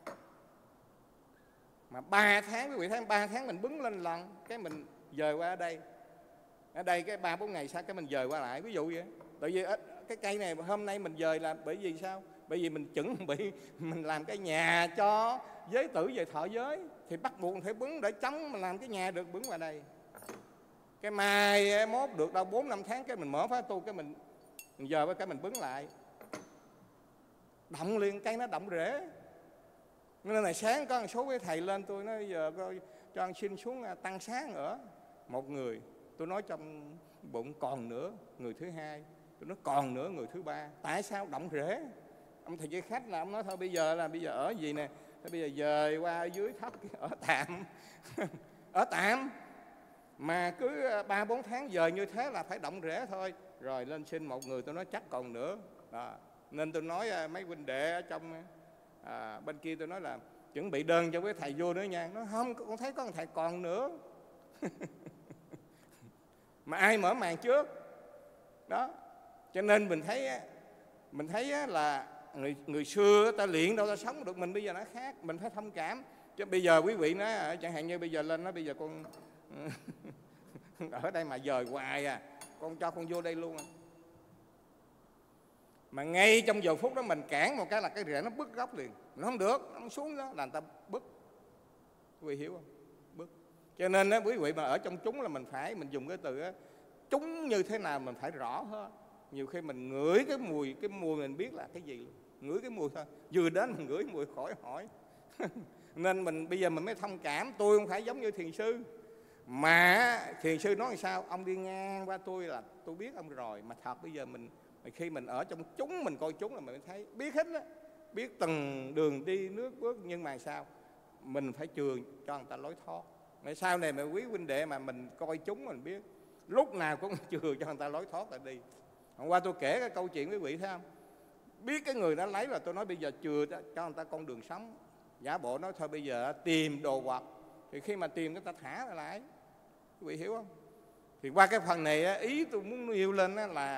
mà 3 tháng, quý vị thấy 3 tháng mình bứng lên lần, cái mình dời qua ở đây cái 3-4 ngày sau cái mình dời qua lại, ví dụ vậy. Tại vì cái cây này hôm nay mình dời là bởi vì sao? Bởi vì mình chuẩn bị mình làm cái nhà cho giới tử về thọ giới, thì bắt buộc phải bứng để chống, mình làm cái nhà được bứng vào đây. Cái mai mốt được đâu 4-5 tháng cái mình mở phá tu, cái mình giờ với cái mình bứng lại, động liền, cây nó động rễ. Nên là sáng có một số cái thầy lên, tôi nói giờ cho anh xin xuống tăng sáng ở một người. Tôi nói trong bụng còn nữa người thứ hai, tôi nói còn nữa người thứ ba. Tại sao động rễ? Ông thầy với khách là ông nói thôi bây giờ ở gì nè, bây giờ dời qua ở dưới thấp ở tạm. Ở tạm mà cứ 3-4 tháng dời như thế là phải động rễ thôi. Rồi lên xin một người, tôi nói chắc còn nữa đó. Nên tôi nói mấy huynh đệ ở trong bên kia, tôi nói là chuẩn bị đơn cho với thầy vô nữa nha. Nó không, con thấy có một thầy còn nữa. Mà ai mở màn trước đó. Cho nên mình thấy là người xưa ta luyện đâu ta sống được, mình bây giờ nó khác, mình phải thông cảm. Chứ bây giờ quý vị nói chẳng hạn như bây giờ lên nói bây giờ con ở đây mà dời hoài à, con cho con vô đây luôn à. Mà ngay trong giờ phút đó mình cản một cái là cái rễ nó bứt gốc liền, nó không được, nó xuống đó là người ta bứt. Quý vị hiểu không? Bứt. Cho nên đó, quý vị mà ở trong chúng là mình dùng cái từ đó, chúng như thế nào mình phải rõ hơn. Nhiều khi mình ngửi cái mùi mình biết là cái gì luôn. Ngửi cái mùi thôi, vừa đến mình ngửi mùi khỏi hỏi. Nên bây giờ mình mới thông cảm. Tôi không phải giống như thiền sư, mà thiền sư nói làm sao, ông đi ngang qua tôi là tôi biết ông rồi. Mà thật bây giờ khi mình ở trong chúng, mình coi chúng là mình thấy biết hết đó, biết từng đường đi nước bước. Nhưng mà sao mình phải chừa cho người ta lối thoát. Mà sau này mà quý huynh đệ mà mình coi chúng mình biết lúc nào cũng chừa cho người ta lối thoát là đi. Hôm qua tôi kể cái câu chuyện với quý vị thấy không, biết cái người đã lấy là tôi nói bây giờ chừa cho người ta con đường sống. Giả bộ nói thôi bây giờ tìm đồ vật, thì khi mà tìm người ta thả lại. Quý vị hiểu không? Thì qua cái phần này ý tôi muốn nêu lên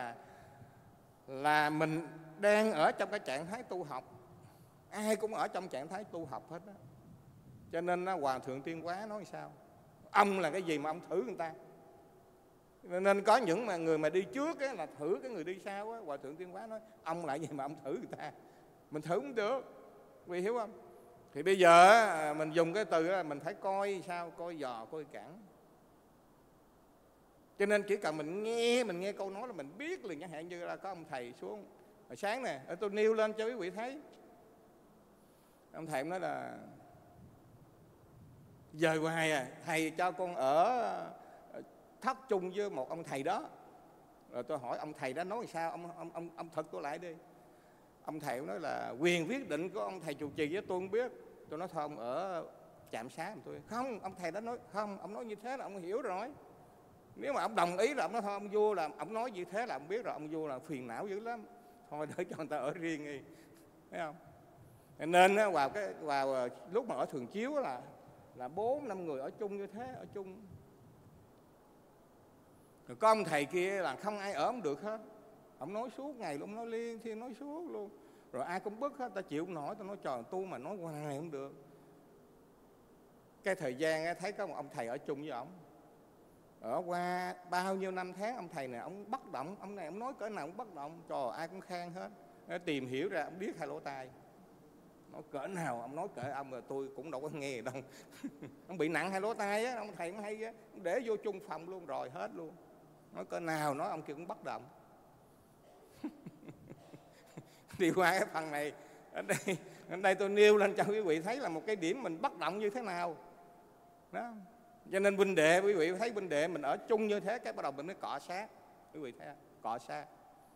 là mình đang ở trong cái trạng thái tu học. Ai cũng ở trong trạng thái tu học hết đó. Cho nên Hòa Thượng Tuyên Hóa nói sao, ông là cái gì mà ông thử người ta. Nên có những người mà đi trước là thử cái người đi sau á. Hòa Thượng Tuyên Hóa nói ông là cái gì mà ông thử người ta. Mình thử không được. Quý vị hiểu không? Thì bây giờ mình dùng cái từ là mình phải coi sao, coi dò, coi cản. Cho nên chỉ cần mình nghe câu nói là mình biết liền. Chẳng hạn như là có ông thầy xuống hồi sáng nè, tôi nêu lên cho quý vị thấy. Ông thầy nói là giờ hoài à, thầy cho con ở thất chung với một ông thầy đó. Rồi tôi hỏi ông thầy đó nói sao, ông thật tôi lại đi. Ông thầy nói là quyền quyết định của ông thầy trụ trì với tôi không biết. Tôi nói thôi ông ở trạm xá tôi. Không, ông thầy đó nói không, ông nói như thế là ông hiểu rồi. Nếu mà ông đồng ý là ông nói thôi ông vô, là ông nói như thế là ông biết rồi, ông vô là phiền não dữ lắm. Thôi để cho người ta ở riêng đi. Thấy không? Nên vào lúc mà ở Thường Chiếu là 4-5 người ở chung như thế, ở chung. Rồi có ông thầy kia là không ai ở không được hết. Ông nói suốt ngày luôn, nói liên thiên nói suốt luôn. Rồi ai cũng bức hết, ta chịu không nổi. Ta nói trời tu mà nói hoài không được. Cái thời gian thấy có một ông thầy ở chung với ổng. Ở qua bao nhiêu năm tháng ông thầy này ông bất động. Ông này ông nói cỡ nào cũng bất động. Trời ai cũng khen hết. Để tìm hiểu ra ông biết hai lỗ tai. Nói cỡ nào ông nói cỡ ông rồi tôi cũng đâu có nghe đâu. Ông bị nặng hai lỗ tai á, ông thầy cũng hay á, để vô chung phòng luôn rồi hết luôn. Nói cỡ nào nói ông kia cũng bất động. Đi qua cái phần này ở đây tôi nêu lên cho quý vị thấy là một cái điểm mình bất động như thế nào đó. Cho nên huynh đệ, quý vị thấy huynh đệ mình ở chung như thế, cái bắt đầu mình mới cọ sát. Quý vị thấy không? Cọ sát.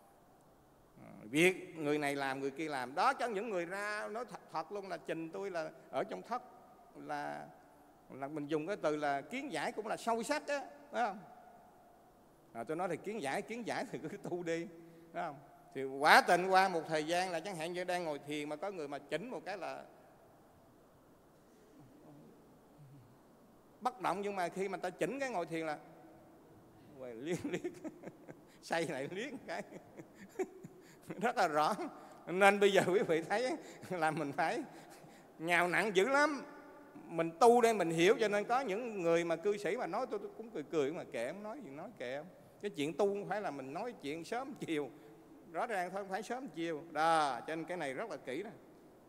Việc người này làm người kia làm đó. Cho những người ra nói thật luôn là trình tôi là ở trong thất là mình dùng cái từ là kiến giải cũng là sâu sắc á, phải không? Tôi nói thì kiến giải thì cứ tu đi, phải không? Thì quả tình qua một thời gian là chẳng hạn như đang ngồi thiền mà có người mà chỉnh một cái là bất động. Nhưng mà khi mà ta chỉnh cái ngồi thiền là liếc say này liếc cái rất là rõ. Nên bây giờ quý vị thấy là mình phải nhào nặng dữ lắm. Mình tu đây mình hiểu. Cho nên có những người mà cư sĩ mà nói tôi cũng cười mà kệ, không nói gì nói kệ. Cái chuyện tu không phải là mình nói chuyện sớm chiều, rõ ràng thôi, không phải sớm chiều đó. Cho nên cái này rất là kỹ đó.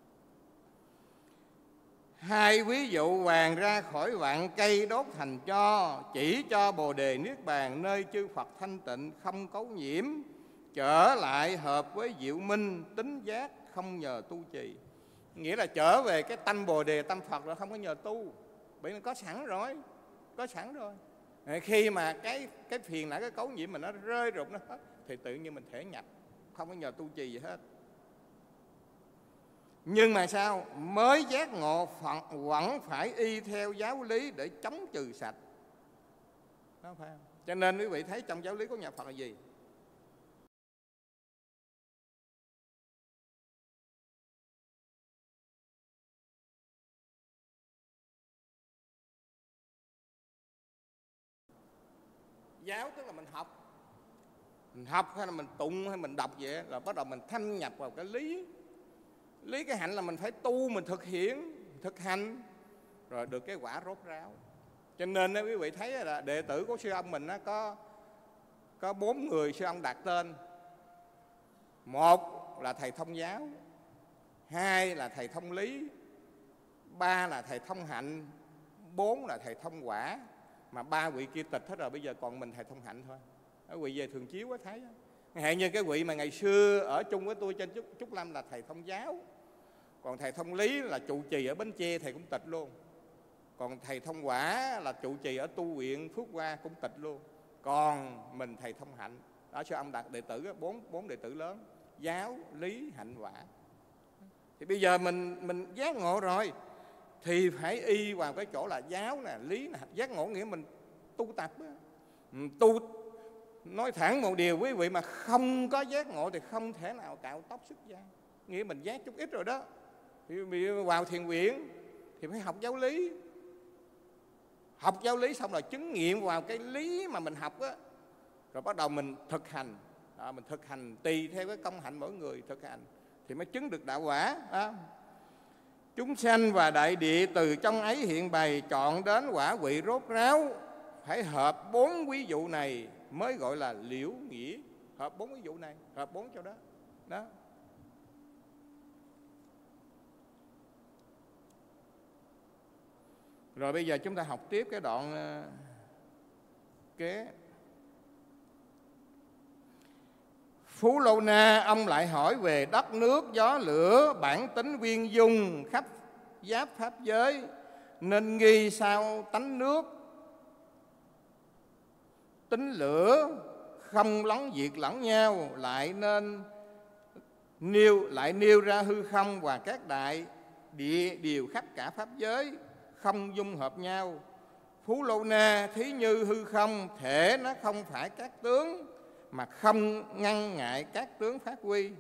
Hai ví dụ hoàng ra khỏi vạn cây đốt thành tro, chỉ cho Bồ Đề Niết Bàn nơi chư Phật thanh tịnh không cấu nhiễm, trở lại hợp với diệu minh tính giác không nhờ tu trì. Nghĩa là trở về cái tâm Bồ Đề tâm Phật rồi, không có nhờ tu, bởi vì có sẵn rồi, có sẵn rồi. Khi mà cái phiền não, cái cấu nhiễm mình nó rơi rụng nó hết thì tự nhiên mình thể nhập, không có nhờ tu trì gì hết. Nhưng mà sao? Mới giác ngộ Phật vẫn phải y theo giáo lý để chống trừ sạch. Đó phải không? Cho nên quý vị thấy trong giáo lý của nhà Phật là gì? Giáo tức là mình học hay là mình tụng hay mình đọc vậy, là bắt đầu mình thâm nhập vào cái lý. Lý cái hạnh là mình phải tu, mình thực hiện, thực hành, rồi được cái quả rốt ráo. Cho nên quý vị thấy là đệ tử của sư ông mình có 4 người sư ông đặt tên. Một là thầy thông giáo, 2 là thầy thông lý, 3 là thầy thông hạnh, 4 là thầy thông quả. Mà 3 vị kia tịch hết rồi, bây giờ còn mình thầy thông hạnh thôi. Quý vị về Thường Chiếu có thấy. Hẹn như cái vị mà ngày xưa ở chung với tôi trên Trúc Lâm là thầy thông giáo. Còn thầy thông lý là trụ trì ở Bến Tre, thầy cũng tịch luôn. Còn thầy thông quả là trụ trì ở tu viện Phước Hoa, cũng tịch luôn. Còn mình thầy thông hạnh. Đó, sư ông đặt đệ tử 4 đệ tử lớn: giáo, lý, hạnh, quả. Thì bây giờ mình giác ngộ rồi thì phải y vào cái chỗ là giáo nè, lý nè. Giác ngộ nghĩa mình tu tập á. Tu, nói thẳng một điều quý vị, mà không có giác ngộ thì không thể nào cạo tóc xuất gia. Nghĩa mình giác chút ít rồi đó. Thì vào thiền viện thì phải học giáo lý. Học giáo lý xong rồi chứng nghiệm vào cái lý mà mình học á, rồi bắt đầu mình thực hành. Đó, mình thực hành tùy theo cái công hạnh mỗi người thực hành thì mới chứng được đạo quả. Đó. Chúng sanh và đại địa từ trong ấy hiện bày, chọn đến quả vị rốt ráo. Phải hợp 4 ví dụ này mới gọi là liễu nghĩa. Hợp 4 ví dụ này, hợp 4 chỗ đó. Đó. Rồi bây giờ chúng ta học tiếp cái đoạn kế. Phú Lâu Na, ông lại hỏi về đất nước gió lửa, bản tính viên dung khắp giáp pháp giới, nên nghi sao tánh nước tính lửa không lắng diệt lẫn nhau, lại nêu ra hư không và các đại địa đều khắp cả pháp giới, không dung hợp nhau. Phú Lâu Na, thí như hư không, thể nó không phải các tướng, mà không ngăn ngại các tướng phát huy.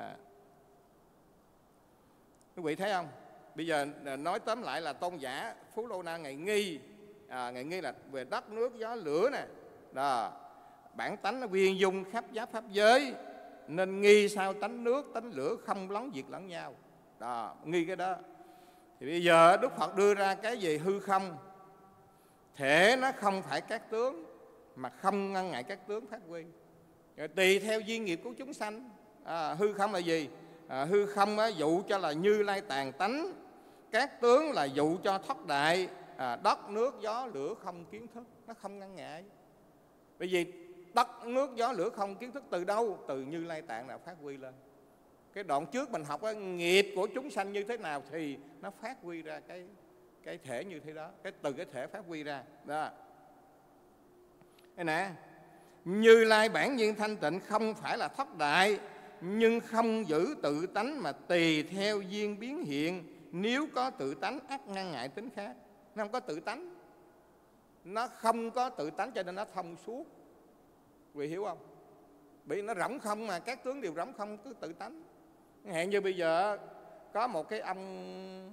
Quý vị thấy không? Bây giờ nói tóm lại là tôn giả Phú Lâu Na ngài nghi là về đất nước gió lửa nè. Đó, bản tánh nó viên dung khắp giáp pháp giới, nên nghi sao tánh nước tánh lửa không lấn diệt lẫn nhau. Đó, nghi cái đó. Thì bây giờ Đức Phật đưa ra cái gì? Hư không, thể nó không phải các tướng, mà không ngăn ngại các tướng phát huy. Rồi tùy theo duyên nghiệp của chúng sanh. Hư không là gì? Hư không dụ cho là Như Lai tàn tánh, các tướng là dụ cho thất đại. Đất nước gió lửa không kiến thức, nó không ngăn ngại. Bởi vì đất nước gió lửa không kiến thức từ đâu? Từ Như Lai tạng là phát huy lên. Cái đoạn trước mình học nghiệp của chúng sanh như thế nào thì nó phát huy ra cái thể như thế đó, từ cái thể phát huy ra. Đó. Đây nè, Như Lai bản nhiên thanh tịnh không phải là thất đại, nhưng không giữ tự tánh mà tùy theo duyên biến hiện. Nếu có tự tánh ắt ngăn ngại tính khác. Nó không có tự tánh, nó không có tự tánh cho nên nó thông suốt. Quý vị hiểu không? Bởi nó rỗng không mà, các tướng đều rỗng không, cứ tự tánh. Hẹn như bây giờ có một cái ông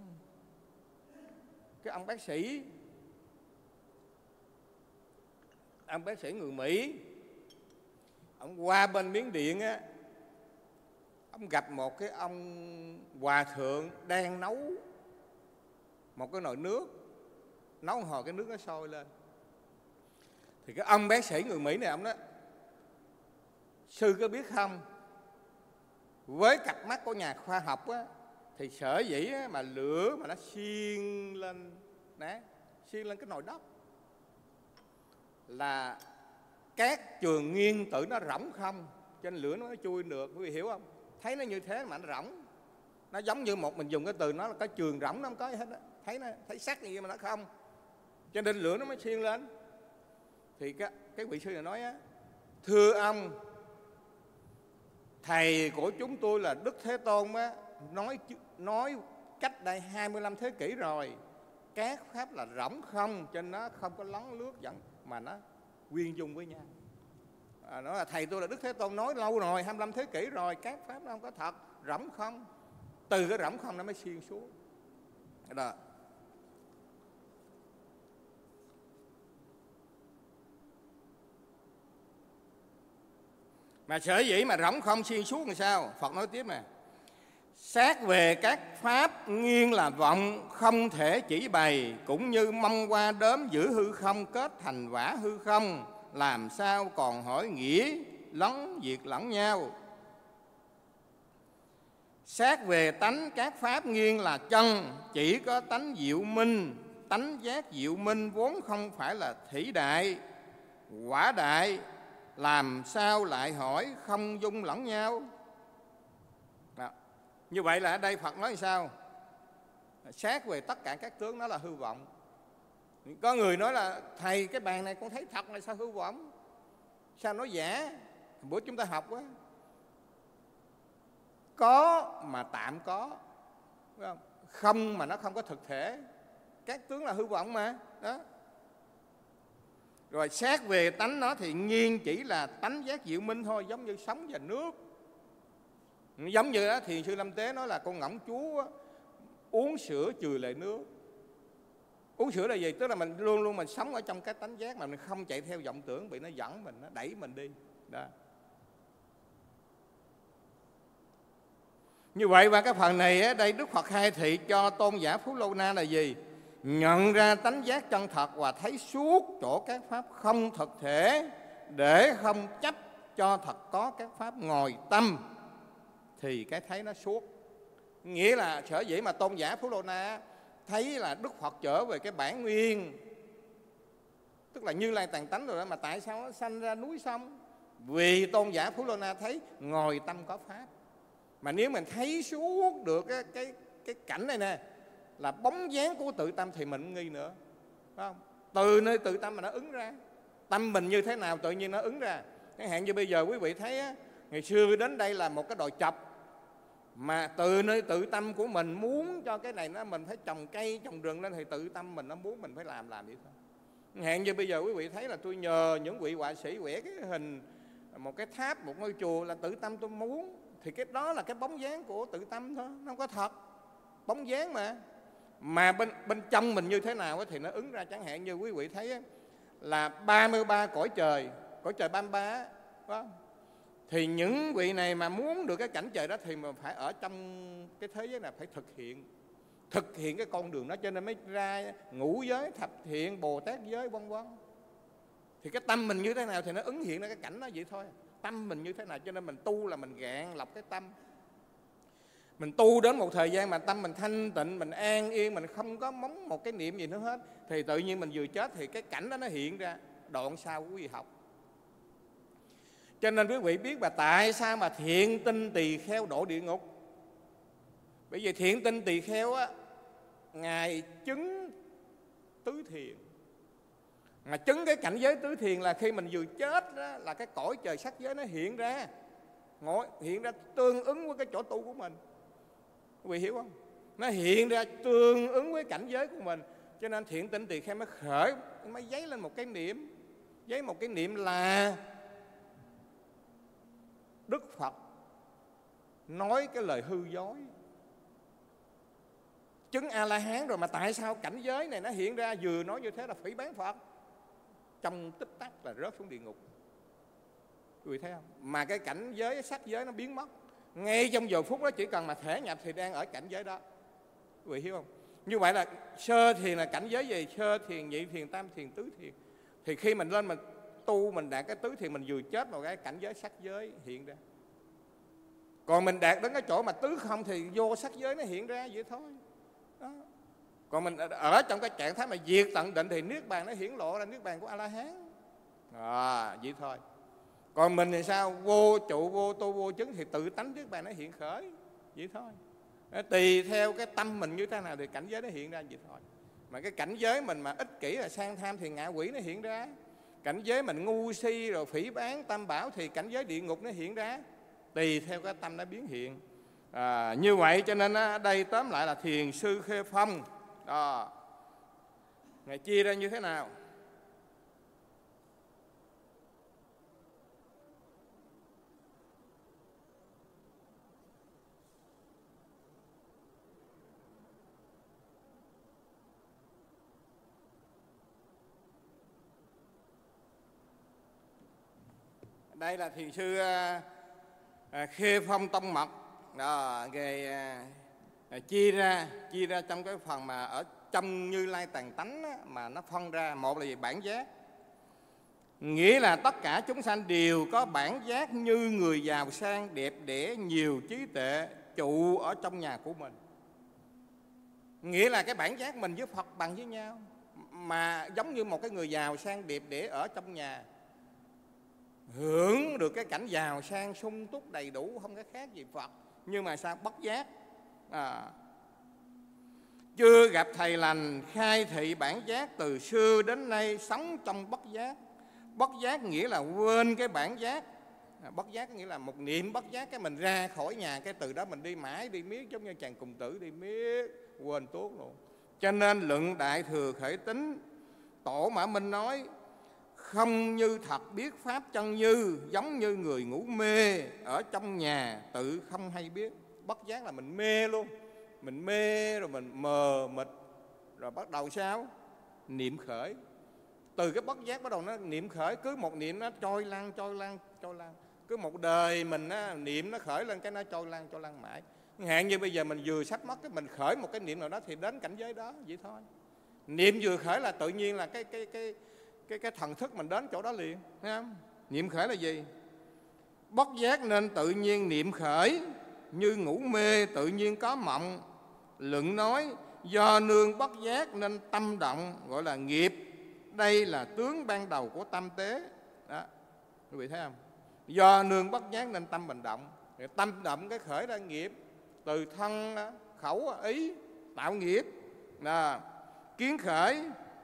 bác sĩ, người Mỹ, ông qua bên Miến Điện á, ông gặp một cái ông hòa thượng đang nấu một cái nồi nước, nấu hồi cái nước nó sôi lên. Thì cái ông bác sĩ người Mỹ này, ông đó: sư có biết không, với cặp mắt của nhà khoa học á, thì sở dĩ á, mà lửa mà nó xiên lên cái nồi đất là các trường nguyên tử nó rỗng không, cho nên lửa nó chui được. Quý vị hiểu không? Thấy nó như thế mà nó rỗng, nó giống như mình dùng cái từ nó là cái trường rỗng, nó không có gì hết á. Thấy sắc như vậy mà nó không, cho nên lửa nó mới xiên lên. Thì cái vị sư này nói á: thưa ông, thầy của chúng tôi là Đức Thế Tôn á, nói cách đây 25 thế kỷ rồi, các pháp là rỗng không, cho nên nó không có lấn lướt dẫn mà nó nguyên dung với nhau. Nói là thầy tôi là Đức Thế Tôn nói lâu rồi, 25 thế kỷ rồi, các pháp nó không có thật, rỗng không. Từ cái rỗng không nó mới xuyên xuống đó. Mà sở dĩ mà rỗng không xuyên suốt làm sao? Phật nói tiếp nè: xét về các pháp nghiêng là vọng, không thể chỉ bày, cũng như mong qua đốm giữ hư không, kết thành vã hư không, làm sao còn hỏi nghĩa lẫn diệt lẫn nhau. Xét về tánh các pháp nghiêng là chân, chỉ có tánh diệu minh, tánh giác diệu minh vốn không phải là thủy đại, quả đại, làm sao lại hỏi không dung lẫn nhau. Đó. Như vậy là ở đây Phật nói sao? Xét về tất cả các tướng đó là hư vọng. Có người nói là thầy cái bàn này con thấy thật là sao hư vọng, sao nói giả. Bữa chúng ta học á, có mà tạm có, phải không? Không mà nó không có thực thể, các tướng là hư vọng mà đó. Rồi xét về tánh nó thì nhiên chỉ là tánh giác diệu minh thôi, giống như sóng và nước. Giống như đó Thiền sư Lâm Tế nói là con ngỗng chúa uống sữa chừa lại nước. Uống sữa là gì? Tức là mình luôn luôn mình sống ở trong cái tánh giác, mà mình không chạy theo vọng tưởng, bị nó dẫn mình, nó đẩy mình đi đó. Như vậy và cái phần này á, đây Đức Phật khai thị cho tôn giả Phú Lô Na là gì? Nhận ra tánh giác chân thật và thấy suốt chỗ các pháp không thực thể, để không chấp cho thật có các pháp ngồi tâm, thì cái thấy nó suốt. Nghĩa là sở dĩ mà tôn giả Phú Lô Na thấy là Đức Phật trở về cái bản nguyên, tức là Như Lai tàn tánh rồi đó, mà tại sao nó sanh ra núi sông? Vì tôn giả Phú Lô Na thấy ngồi tâm có pháp. Mà nếu mình thấy suốt được cái cảnh này nè, là bóng dáng của tự tâm, thì mình nghi nữa, phải không? Từ nơi tự tâm mà nó ứng ra. Tâm mình như thế nào tự nhiên nó ứng ra. Chẳng hạn như bây giờ quý vị thấy á, ngày xưa đến đây là một cái đồi chọc, mà từ nơi tự tâm của mình muốn cho cái này nó mình phải trồng cây trồng rừng lên, thì tự tâm mình nó muốn mình phải làm vậy thôi. Chẳng hạn như bây giờ quý vị thấy là tôi nhờ những vị họa sĩ vẽ cái hình một cái tháp, một ngôi chùa, là tự tâm tôi muốn, thì cái đó là cái bóng dáng của tự tâm thôi, nó không có thật, bóng dáng mà bên trong mình như thế nào thì nó ứng ra. Chẳng hạn như quý vị thấy là 33 cõi trời 33, phải không? Thì những vị này mà muốn được cái cảnh trời đó thì mà phải ở trong cái thế giới này, phải thực hiện cái con đường đó, cho nên mới ra ngũ giới, thập thiện, Bồ Tát giới, vân vân. Thì cái tâm mình như thế nào thì nó ứng hiện ra cái cảnh đó vậy thôi. Tâm mình như thế nào, cho nên mình tu là mình gạn lọc cái tâm. Mình tu đến một thời gian mà tâm mình thanh tịnh, mình an yên, mình không có móng một cái niệm gì nữa hết, thì tự nhiên mình vừa chết thì cái cảnh đó nó hiện ra. Đoạn sau quý vị học. Cho nên quý vị biết mà tại sao mà thiện tinh tỳ kheo độ địa ngục. Bởi vì thiện tinh tỳ kheo á, ngài chứng tứ thiền. Mà chứng cái cảnh giới tứ thiền là khi mình vừa chết đó, là cái cõi trời sắc giới nó hiện ra, hiện ra tương ứng với cái chỗ tu của mình. Quý vị hiểu không? Nó hiện ra tương ứng với cảnh giới của mình. Cho nên thiện tinh tỳ kheo mới dấy lên một cái niệm. Dấy một cái niệm là Đức Phật nói cái lời hư dối. Chứng A-la-hán rồi mà tại sao cảnh giới này nó hiện ra vừa nói như thế là phỉ báng Phật, trong tích tắc là rớt xuống địa ngục. Quý vị thấy không? Mà cái cảnh giới sắc giới nó biến mất ngay trong giờ phút đó, chỉ cần mà thể nhập thì đang ở cảnh giới đó. Quý vị hiểu không? Như vậy là sơ thiền là cảnh giới gì? Sơ thiền, nhị thiền, tam thiền, tứ thiền. Thì khi mình lên mình tu, mình đạt cái tứ thiền, mình vừa chết vào cái cảnh giới sắc giới hiện ra. Còn mình đạt đến cái chỗ mà tứ không thì vô sắc giới nó hiện ra vậy thôi đó. Còn mình ở trong cái trạng thái mà diệt tận định thì niết bàn nó hiển lộ ra niết bàn của A-la-hán. Vậy thôi. Còn mình thì sao? Vô trụ, vô tu, vô chứng thì tự tánh niết bàn nó hiện khởi vậy thôi. Tùy theo cái tâm mình như thế nào thì cảnh giới nó hiện ra vậy thôi. Mà cái cảnh giới mình mà ích kỷ là sang tham thì ngạ quỷ nó hiện ra. Cảnh giới mình ngu si rồi phỉ báng tam bảo thì cảnh giới địa ngục nó hiện ra. Tùy theo cái tâm nó biến hiện. Như vậy cho nên ở đây tóm lại là thiền sư Khê Phong đó, ngài chia ra như thế nào? Đây là thiền sư Khê Phong Tông Mật đó, chia ra trong cái phần mà ở trong Như Lai Tàn Tánh á, mà nó phân ra. Một là gì? Bản giác, nghĩa là tất cả chúng sanh đều có bản giác như người giàu sang đẹp đẽ nhiều trí tuệ trụ ở trong nhà của mình. Nghĩa là cái bản giác mình với Phật bằng với nhau, mà giống như một cái người giàu sang đẹp đẽ ở trong nhà, hưởng được cái cảnh giàu sang sung túc đầy đủ, không có khác gì Phật. Nhưng mà sao? Bất giác. Chưa gặp thầy lành khai thị bản giác, từ xưa đến nay sống trong bất giác. Bất giác nghĩa là quên cái bản giác. Bất giác nghĩa là một niệm bất giác, cái mình ra khỏi nhà, cái từ đó mình đi mãi đi miết, giống như chàng cùng tử đi miết, quên tuốt luôn. Cho nên luận Đại Thừa Khởi Tín, Tổ Mã Minh nói: không như thật biết pháp chân như, giống như người ngủ mê ở trong nhà tự không hay biết. Bất giác là mình mê luôn, mình mê rồi mình mờ mịt, rồi bắt đầu sao? Niệm khởi. Từ cái bất giác bắt đầu nó niệm khởi, cứ một niệm nó trôi lan. Cứ một đời mình á, niệm nó khởi lên cái nó trôi lan mãi. Hạn như bây giờ mình vừa sắp mất, cái mình khởi một cái niệm nào đó thì đến cảnh giới đó, vậy thôi. Niệm vừa khởi là tự nhiên là cái thần thức mình đến chỗ đó liền, thấy không? Niệm khởi là gì? Bất giác nên tự nhiên niệm khởi, như ngủ mê tự nhiên có mộng. Luận nói do nương bất giác nên tâm động, gọi là nghiệp. Đây là tướng ban đầu của tâm tế. Đó, quý vị thấy không? Do nương bất giác nên tâm mình động. Tâm động cái khởi ra nghiệp, từ thân, khẩu, ý tạo nghiệp. Đó. Kiến khởi,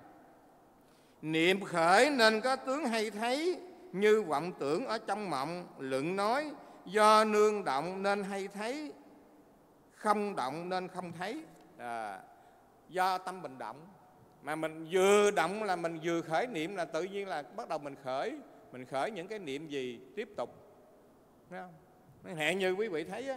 niệm khởi nên có tướng hay thấy, như vọng tưởng ở trong mộng. Luận nói do nương động nên hay thấy, không động nên không thấy. Do tâm mình động, mà mình vừa động là mình vừa khởi niệm, là tự nhiên là bắt đầu mình khởi những cái niệm gì tiếp tục, thấy không? Hạn như quý vị thấy á,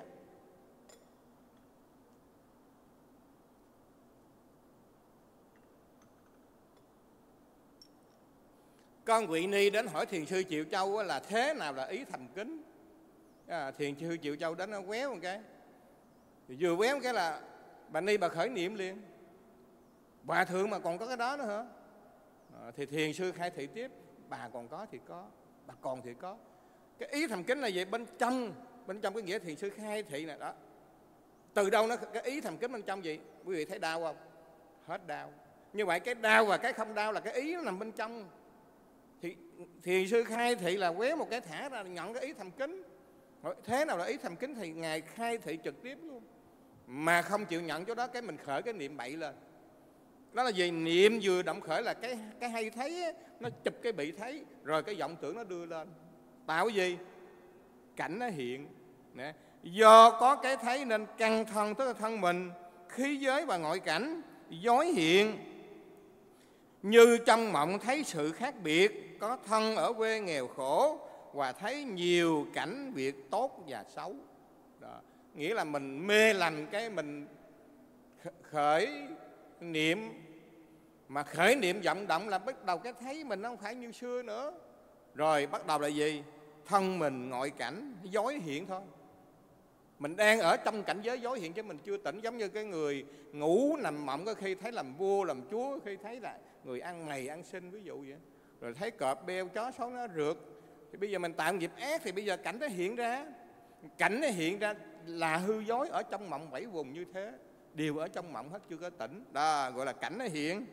con Quỵ Ni đến hỏi thiền sư Triệu Châu là thế nào là ý thành kính. Thiền sư Triệu Châu đến nó quéo một cái, vừa quéo một cái là bà Ni bà khởi niệm liền. Bà thượng mà còn có cái đó nữa hả? Thì thiền sư khai thị tiếp, bà còn có thì có, bà còn thì có. Cái ý thành kính là gì? Bên trong cái nghĩa thiền sư khai thị này đó. Từ đâu nó cái ý thành kính bên trong gì? Quý vị thấy đau không? Hết đau. Như vậy cái đau và cái không đau là cái ý nó nằm bên trong. Thì thiền sư khai thị là quéo một cái thả ra nhận cái ý thành kính. Thế nào là ý thành kính thì ngài khai thị trực tiếp luôn, mà không chịu nhận chỗ đó, cái mình khởi cái niệm bậy lên. Đó là gì? Niệm vừa động khởi là cái hay thấy á, nó chụp cái bị thấy, rồi cái vọng tưởng nó đưa lên, tạo gì? Cảnh nó hiện. Do có cái thấy nên căn thân, tức là thân mình, khí giới và ngoại cảnh dối hiện. Như trong mộng thấy sự khác biệt, có thân ở quê nghèo khổ và thấy nhiều cảnh việc tốt và xấu. Đó. Nghĩa là mình mê lành cái mình khởi niệm, mà khởi niệm vọng động là bắt đầu cái thấy mình nó không phải như xưa nữa. Rồi bắt đầu là gì? Thân mình ngoại cảnh dối hiện thôi. Mình đang ở trong cảnh giới dối hiện chứ mình chưa tỉnh. Giống như cái người ngủ nằm mộng, có khi thấy làm vua làm chúa, có khi thấy là người ăn mày ăn xin, ví dụ vậy. Rồi thấy cọp beo chó xấu nó rượt. Thì bây giờ mình tạo nghiệp ác thì bây giờ cảnh nó hiện ra. Cảnh nó hiện ra là hư dối ở trong mộng 7 vùng như thế, đều ở trong mộng hết, chưa có tỉnh. Đó gọi là cảnh nó hiện.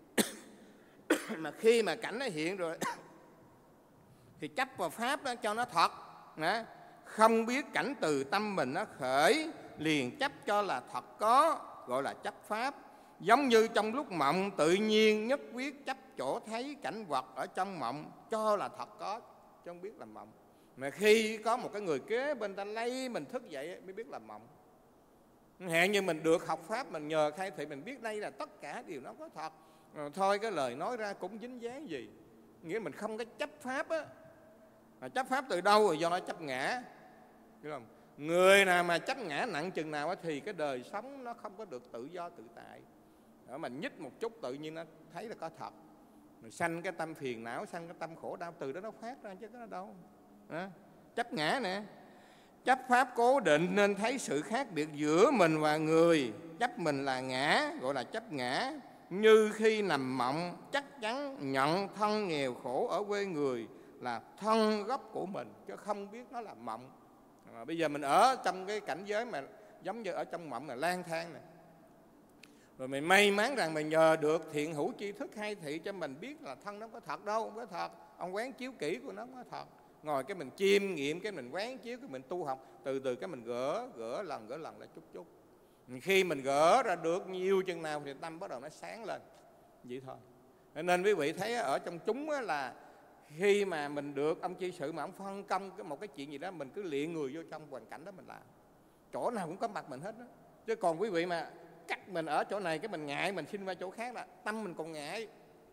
Mà khi mà cảnh nó hiện rồi thì chấp vào pháp đó cho nó thật. Không biết cảnh từ tâm mình nó khởi, liền chấp cho là thật có, gọi là chấp pháp. Giống như trong lúc mộng tự nhiên nhất quyết chấp chỗ thấy cảnh vật ở trong mộng cho là thật có, chứ không biết là mộng. Mà khi có một cái người kế bên ta lay mình thức dậy mới biết là mộng. Hẹn như mình được học pháp, mình nhờ khai thị mình biết đây là tất cả điều nó có thật. Thôi cái lời nói ra cũng dính dáng gì. Nghĩa mình không có chấp pháp á. Mà chấp pháp từ đâu? Rồi do nó chấp ngã. Hiểu không? Người nào mà chấp ngã nặng chừng nào thì cái đời sống nó không có được tự do tự tại. Ở mình nhích một chút tự nhiên nó thấy là có thật. Rồi sanh cái tâm phiền não, sanh cái tâm khổ đau, từ đó nó phát ra chứ có đâu. đó. Chấp ngã nè. Chấp pháp cố định nên thấy sự khác biệt giữa mình và người. Chấp mình là ngã, gọi là chấp ngã. Như khi nằm mộng chắc chắn nhận thân nghèo khổ ở quê người là thân gốc của mình, chứ không biết nó là mộng. Bây giờ mình ở trong cái cảnh giới mà giống như ở trong mộng là lang thang này. Rồi mình may mắn rằng mình nhờ được thiện hữu tri thức hay thị cho mình biết là thân nó không có thật đâu, không có thật. Ông quán chiếu kỹ của nó không có thật. Ngồi cái mình chiêm nghiệm, cái mình quán chiếu, cái mình tu học, từ từ cái mình gỡ lần lại chút chút. Khi mình gỡ ra được nhiều chừng nào thì tâm bắt đầu nó sáng lên. Vậy thôi. Nên quý vị thấy ở trong chúng là khi mà mình được ông chi sự mà ông phân công một cái chuyện gì đó, mình cứ luyện người vô trong hoàn cảnh đó mình làm. Chỗ nào cũng có mặt mình hết đó. Chứ còn quý vị mà cắt mình ở chỗ này, cái mình ngại, mình xin qua chỗ khác là tâm mình còn ngại.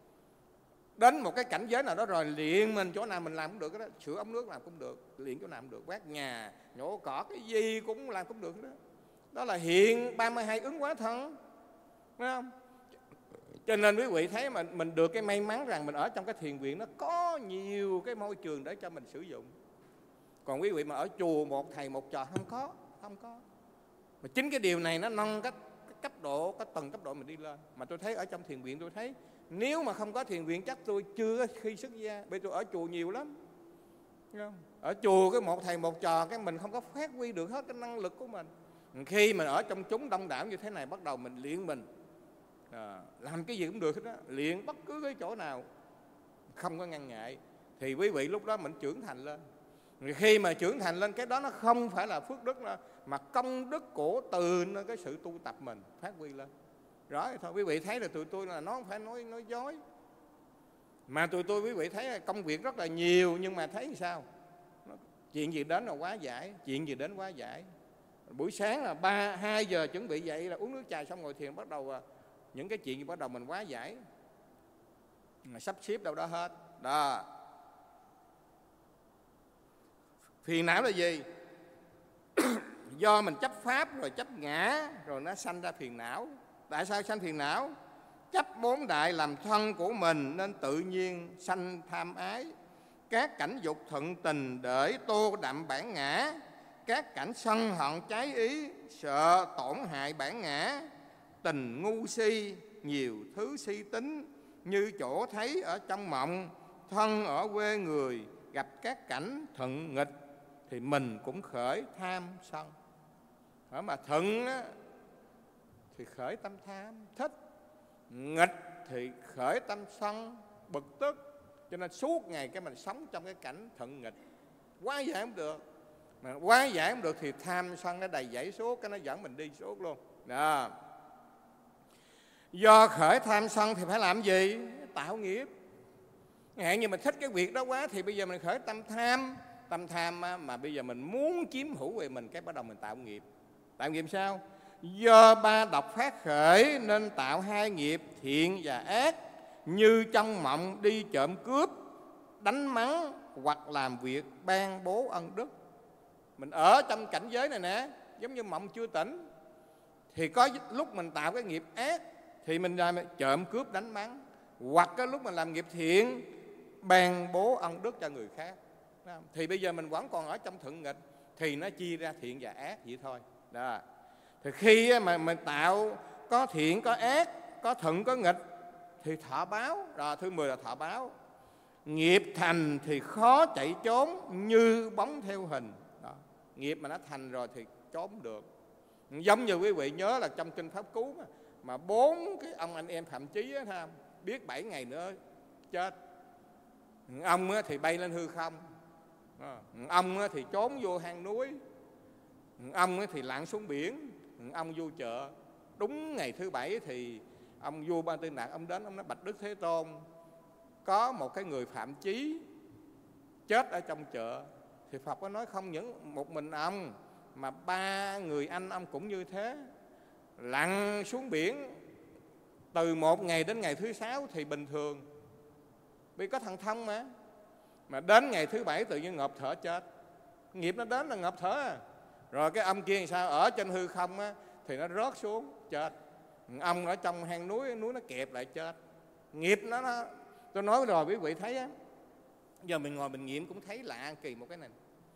Đến một cái cảnh giới nào đó rồi luyện mình chỗ nào mình làm cũng được đó. Sửa ống nước làm cũng được, luyện chỗ nào cũng được, quét nhà, nhổ cỏ, cái gì cũng làm cũng được đó. Đó là hiện 32 ứng hóa thân, phải không? Cho nên quý vị thấy mà mình được cái may mắn rằng mình ở trong cái thiền viện nó có nhiều cái môi trường để cho mình sử dụng. Còn quý vị mà ở chùa một thầy một trò không có. Mà chính cái điều này nó nâng cái cấp độ, cái tầng cấp độ mình đi lên. Mà tôi thấy ở trong thiền viện tôi thấy nếu mà không có thiền viện chắc tôi chưa khi xuất gia. Bởi tôi ở chùa nhiều lắm, không? Ở chùa cái một thầy một trò cái mình không có phát huy được hết cái năng lực của mình. Khi mình ở trong chúng đông đảo như thế này, bắt đầu mình luyện mình làm cái gì cũng được hết đó, luyện bất cứ cái chỗ nào không có ngăn ngại, thì quý vị lúc đó mình trưởng thành lên. Khi mà trưởng thành lên, cái đó nó không phải là phước đức nữa, mà công đức của từ cái sự tu tập mình phát huy lên. Rõ thôi, quý vị thấy là tụi tôi là nó không phải nói dối. Mà tụi tôi quý vị thấy công việc rất là nhiều, nhưng mà thấy sao? Chuyện gì đến là quá giải, chuyện gì đến quá giải. Buổi sáng là 2 giờ chuẩn bị dậy là uống nước trà xong ngồi thiền, bắt đầu những cái chuyện gì bắt đầu mình quá giải, mà sắp xếp đâu đó hết. Đó. Phiền não là gì? Do mình chấp pháp rồi chấp ngã, rồi nó sanh ra phiền não. Tại sao sanh phiền não? Chấp 4 đại làm thân của mình nên tự nhiên sanh tham ái. Các cảnh dục thuận tình để tô đậm bản ngã. Các cảnh sân hận trái ý sợ tổn hại bản ngã. Tình ngu si nhiều thứ si tính, như chỗ thấy ở trong mộng. Thân ở quê người gặp các cảnh thuận nghịch thì mình cũng khởi tham sân. Ở mà thuận á, thì khởi tâm tham thích, nghịch thì khởi tâm sân bực tức. Cho nên suốt ngày cái mình sống trong cái cảnh thuận nghịch, quá giải không được. Mà quá giải không được thì tham sân nó đầy dẫy suốt, cái nó dẫn mình đi suốt luôn đó. Do khởi tham sân thì phải làm gì? Tạo nghiệp. Hẹn như mình thích cái việc đó quá thì bây giờ mình khởi tâm tham. Tâm tham mà bây giờ mình muốn chiếm hữu về mình, cái bắt đầu mình tạo nghiệp. Tạo nghiệp sao? Do 3 độc phát khởi nên tạo 2 nghiệp thiện và ác. Như trong mộng đi trộm cướp, đánh mắng hoặc làm việc ban bố ân đức. Mình ở trong cảnh giới này nè, giống như mộng chưa tỉnh, thì có lúc mình tạo cái nghiệp ác thì mình làm trộm cướp đánh mắng, hoặc cái lúc mình làm nghiệp thiện ban bố ân đức cho người khác. Thì bây giờ mình vẫn còn ở trong thuận nghịch thì nó chia ra thiện và ác vậy thôi đó. Thì khi mà mình tạo có thiện có ác, có thuận có nghịch thì thọ báo. Rồi thứ 10 là thọ báo. Nghiệp thành thì khó chạy trốn như bóng theo hình đó. Nghiệp mà nó thành rồi thì trốn được. Giống như quý vị nhớ là trong kinh Pháp Cú mà 4 cái ông anh em Phạm Chí á, thấy không? Biết 7 ngày nữa chết. Ông thì bay lên hư không, ông thì trốn vô hang núi, ông thì lặn xuống biển, ông vô chợ. Đúng ngày thứ 7 thì ông vua Ba Tư Nặc ông đến, ông nói: Bạch Đức Thế Tôn, có một cái người Phạm Chí chết ở trong chợ. Thì Phật có nói không những một mình ông mà 3 người anh ông cũng như thế. Lặn xuống biển từ 1 ngày đến ngày thứ 6 thì bình thường, vì có thần thông mà đến ngày thứ 7 tự nhiên ngộp thở chết. Nghiệp nó đến là ngộp thở. Rồi cái ông kia làm sao? Ở trên hư không thì nó rớt xuống chết. Ông ở trong hang núi nó kẹp lại chết. Nghiệp nó tôi nói rồi quý vị thấy Giờ mình ngồi mình nghiệm cũng thấy lạ kỳ một cái này.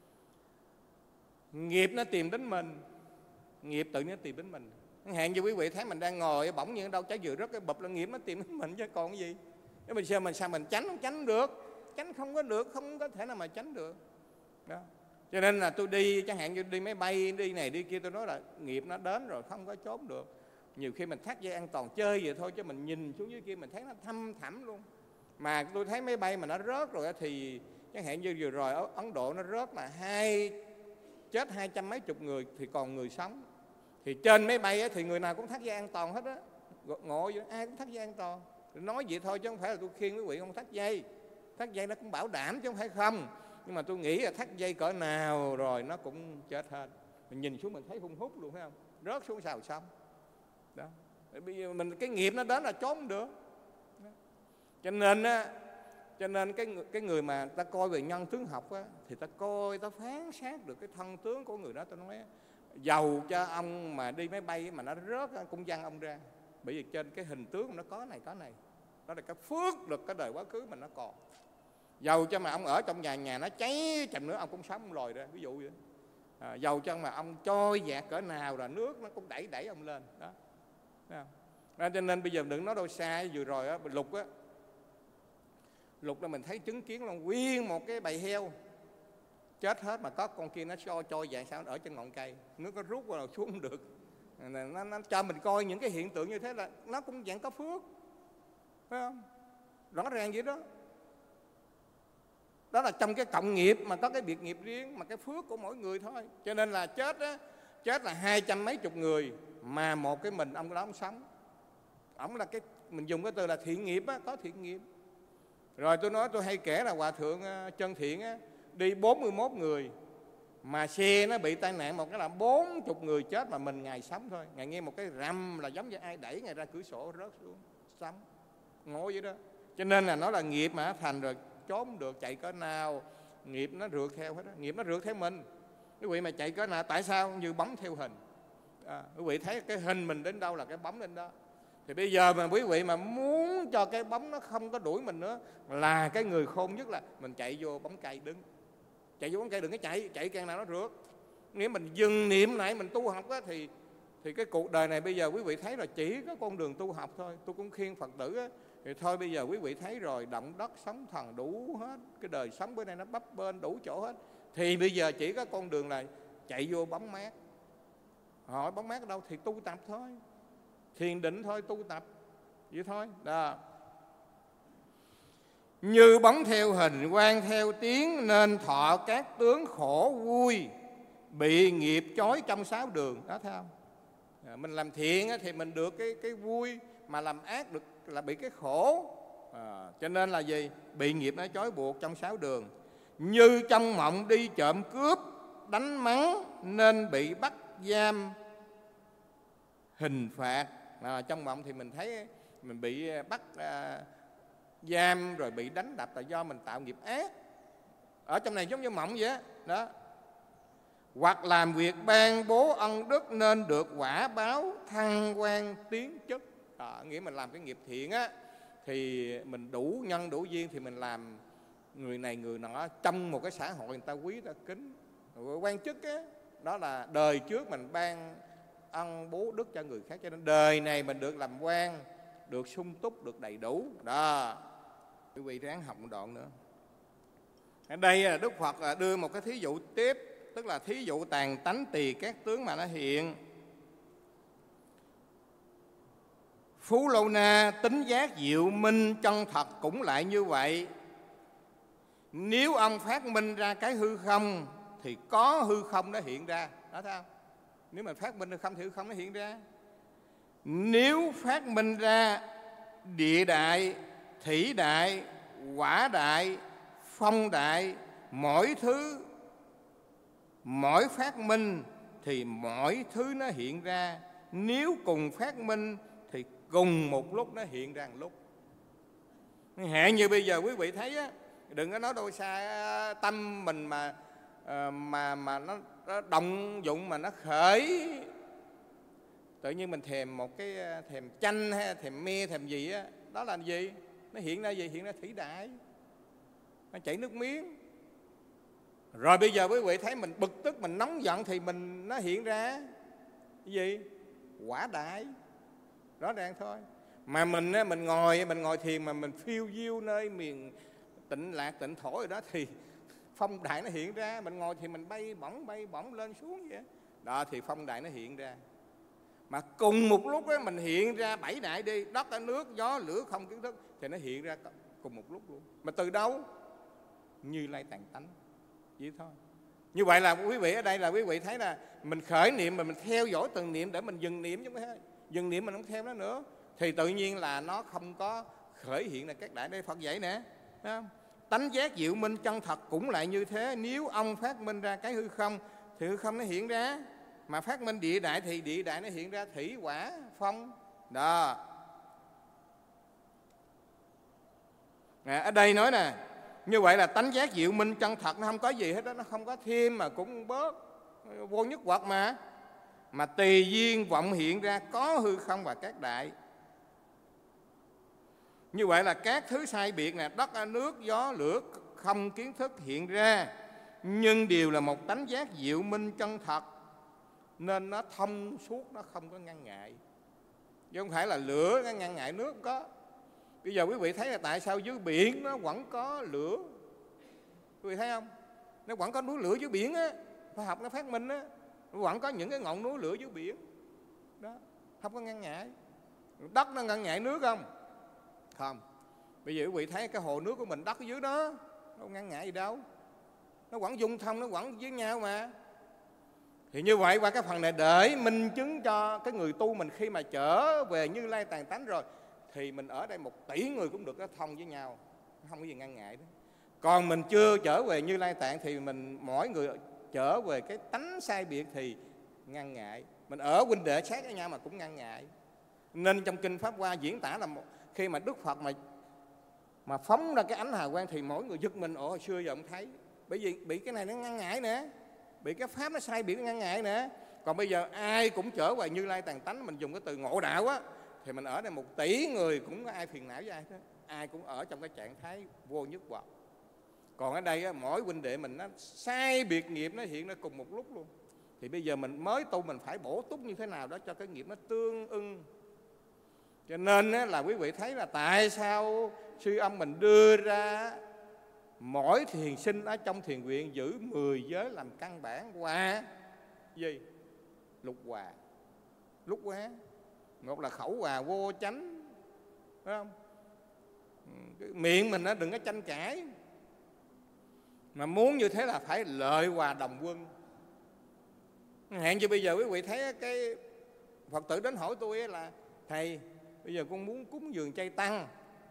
Nghiệp nó tìm đến mình, nghiệp tự nó tìm đến mình. Hạn như quý vị thấy mình đang ngồi bỗng nhiên đâu trái dừa rất cái bụp là nghiệp nó tìm đến mình chứ còn cái gì. Nếu mình sao mình tránh, không tránh được, tránh không có được, không có thể nào mà tránh được đó. Cho nên là tôi đi, chẳng hạn như đi máy bay, đi này đi kia, tôi nói là nghiệp nó đến rồi không có trốn được. Nhiều khi mình thắt dây an toàn chơi vậy thôi, chứ mình nhìn xuống dưới kia mình thấy nó thăm thẳm luôn. Mà tôi thấy máy bay mà nó rớt rồi thì chẳng hạn như vừa rồi ở Ấn Độ nó rớt là chết 200 mấy chục người thì còn người sống. Thì trên máy bay thì người nào cũng thắt dây an toàn hết á, ngộ vậy, ai cũng thắt dây an toàn. Nói vậy thôi chứ không phải là tôi khuyên quý vị không thắt dây. Thắt dây nó cũng bảo đảm chứ không phải không. Nhưng mà tôi nghĩ là thắt dây cỡ nào rồi nó cũng chết hết. Mình nhìn xuống mình thấy hung hút luôn, phải không? Rớt xuống sao xong đó. Bây giờ mình cái nghiệp nó đến là trốn không được đó. Cho nên cái người mà ta coi về nhân tướng học á, thì ta coi, ta phán xét được cái thân tướng của người đó. Ta nói giàu cho ông mà đi máy bay mà nó rớt cũng văng ông ra, bởi vì trên cái hình tướng nó có này. Đó là cái phước được cái đời quá khứ mình nó còn. Giàu cho mà ông ở trong nhà nó cháy chậm nữa ông cũng sống lòi ra, ví dụ vậy. Giàu cho mà ông trôi dạt cỡ nào là nước nó cũng đẩy ông lên đó. Cho nên bây giờ đừng nói đâu xa. Vừa rồi á, Lục là mình thấy chứng kiến là nguyên một cái bầy heo chết hết, mà có con kia nó trôi dạt sao ở trên ngọn cây, nước nó rút vào xuống không được. Nó cho mình coi những cái hiện tượng như thế là nó cũng vẫn có phước, phải không? Rõ ràng vậy đó. Đó là trong cái cộng nghiệp mà có cái biệt nghiệp riêng, mà cái phước của mỗi người thôi. Cho nên là chết là 200 mấy chục người mà một cái mình ông đó ông sống. Ông là cái mình dùng cái từ là thiện nghiệp á, có thiện nghiệp. Rồi tôi hay kể là Hòa Thượng Chân Thiện á, đi 41 người mà xe nó bị tai nạn một cái là 40 người chết, mà mình Ngài sống thôi. Ngài nghe một cái rầm là giống như ai đẩy Ngài ra cửa sổ rớt xuống sống. Ngộ vậy đó. Cho nên là nó là nghiệp mà thành rồi trốn được, chạy cỡ nào nghiệp nó rượt theo hết đó. Nghiệp nó rượt theo mình. Quý vị mà chạy cỡ nào, tại sao như bóng theo hình? Quý vị thấy cái hình mình đến đâu là cái bóng đến đó. Thì bây giờ mà quý vị mà muốn cho cái bóng nó không có đuổi mình nữa, là cái người khôn nhất là mình chạy vô bóng cây đứng. Chạy vô bóng cây đừng có chạy càng nào nó rượt. Nếu mình dừng niệm lại mình tu học á, thì cái cuộc đời này bây giờ quý vị thấy là chỉ có con đường tu học thôi. Tôi cũng khuyên Phật tử á, thì thôi bây giờ quý vị thấy rồi, động đất sóng thần đủ hết, cái đời sống bữa nay nó bấp bênh đủ chỗ hết, thì bây giờ chỉ có con đường là chạy vô bóng mát. Hỏi bóng mát ở đâu? Thì tu tập thôi, thiền định thôi, tu tập vậy thôi đó. Như bóng theo hình, quan theo tiếng, nên thọ các tướng khổ vui, bị nghiệp chói trong 6 đường đó, thấy không? Mình làm thiện thì mình được cái vui, mà làm ác được là bị cái khổ. Cho nên là gì? Bị nghiệp nó chói buộc trong 6 đường. Như trong mộng đi trộm cướp, đánh mắng, nên bị bắt giam hình phạt. Trong mộng thì mình thấy mình bị bắt giam rồi bị đánh đập là do mình tạo nghiệp ác. Ở trong này giống như mộng vậy đó. Hoặc làm việc ban bố ân đức, nên được quả báo thăng quan tiến chức. Nghĩa mình làm cái nghiệp thiện á, thì mình đủ nhân đủ duyên thì mình làm người này người nọ trong một cái xã hội người ta quý, người ta kính. Quan chức á, đó là đời trước mình ban ân bố đức cho người khác, cho nên đời này mình được làm quan, được sung túc, được đầy đủ đó. Quý vị ráng học một đoạn nữa. Ở đây là Đức Phật đưa một cái thí dụ tiếp, tức là thí dụ tàn tánh tỳ các tướng mà nó hiện. Phú Lâu Na tính giác diệu minh chân thật cũng lại như vậy. Nếu ông phát minh ra cái hư không thì có hư không nó hiện ra. Đó thấy không? Nếu mà phát minh hư không thì hư không nó hiện ra. Nếu phát minh ra địa đại, thủy đại, hỏa đại, phong đại, mỗi phát minh thì mỗi thứ nó hiện ra. Nếu cùng phát minh thì cùng một lúc nó hiện ra một lúc. Hạn như bây giờ quý vị thấy á, đừng có nói đâu xa, tâm mình mà nó động dụng, mà nó khởi tự nhiên mình thèm một cái thèm chanh hay thèm me thèm gì á, đó là gì? Nó hiện ra gì? Hiện ra thủy đại. nó chảy nước miếng. Rồi bây giờ quý vị thấy mình bực tức, mình nóng giận thì nó hiện ra cái gì? Quả đại, rõ ràng thôi. Mà mình ngồi thiền mà mình phiêu diêu nơi miền tịnh lạc tịnh thổ rồi đó thì phong đại nó hiện ra. Mình ngồi thì mình bay bổng lên xuống vậy đó thì phong đại nó hiện ra. Mà cùng một lúc đó mình hiện ra 7 đại đi, đất, nước, gió, lửa, không, kiến thức, thì nó hiện ra cùng một lúc luôn. Mà từ đâu? Như Lai Tạng tánh, vậy thôi. Như vậy là quý vị ở đây là quý vị thấy là mình khởi niệm mà mình theo dõi từng niệm để mình dừng niệm, chứ không phải dừng niệm mình không theo nó nữa thì tự nhiên là nó không có khởi hiện là các đại. Đây Phật dạy nè, thấy không? Tánh giác diệu minh chân thật cũng lại như thế. Nếu ông phát minh ra cái hư không thì hư không nó hiện ra. Mà phát minh địa đại thì địa đại nó hiện ra thủy, hỏa, phong. Đó. Ở đây nói nè, như vậy là tánh giác diệu minh chân thật nó không có gì hết đó, nó không có thêm mà cũng bớt, vô nhất hoặc mà tùy duyên vọng hiện ra có hư không và các đại. Như vậy là các thứ sai biệt nè, đất, nước, gió, lửa, không, kiến thức hiện ra, nhưng đều là một tánh giác diệu minh chân thật, nên nó thông suốt, nó không có ngăn ngại. Chứ không phải là lửa nó ngăn ngại nước, không có. Bây giờ quý vị thấy là tại sao dưới biển nó vẫn có lửa, quý vị thấy không? Nó vẫn có núi lửa dưới biển á, khoa học nó phát minh á, nó vẫn có những cái ngọn núi lửa dưới biển đó, không có ngăn ngại. Đất nó ngăn ngại nước không? Không. Bây giờ quý vị thấy cái hồ nước của mình, đất ở dưới đó, nó ngăn ngại gì đâu, nó vẫn dung thông, nó vẫn với nhau mà. Thì như vậy qua cái phần này để minh chứng cho cái người tu mình khi mà trở về Như Lai Tạng tánh rồi thì mình ở đây 1 tỷ người cũng được, nó thông với nhau, không có gì ngăn ngại đó. Còn mình chưa trở về Như Lai Tạng thì mình mỗi người trở về cái tánh sai biệt thì ngăn ngại. Mình ở huynh đệ sát với nhau mà cũng ngăn ngại. Nên trong kinh Pháp Hoa diễn tả là khi mà Đức Phật mà phóng ra cái ánh hào quang thì mỗi người giật mình, hồi xưa giờ không thấy. Bởi vì bị cái này nó ngăn ngại nè, bị cái pháp nó sai biệt nó ngăn ngại nè. Còn bây giờ ai cũng trở về Như Lai Tạng tánh, mình dùng cái từ ngộ đạo á, thì mình ở đây 1 tỷ người cũng có ai phiền não với ai hết, ai cũng ở trong cái trạng thái vô nhất hoặc. Còn ở đây á, mỗi huynh đệ mình nó sai biệt nghiệp nó hiện ra cùng một lúc luôn. Thì bây giờ mình mới tu mình phải bổ túc như thế nào đó cho cái nghiệp nó tương ưng. Cho nên á, là quý vị thấy là tại sao sư ông mình đưa ra mỗi thiền sinh ở trong thiền viện giữ 10 giới làm căn bản qua gì? Lục hòa. Lục hòa, một là khẩu hòa vô chánh, phải không? Miệng mình nó đừng có tranh cãi, mà muốn như thế là phải lợi hòa đồng quân. Hẹn như bây giờ quý vị thấy cái Phật tử đến hỏi tôi là thầy, bây giờ con muốn cúng dường chay tăng,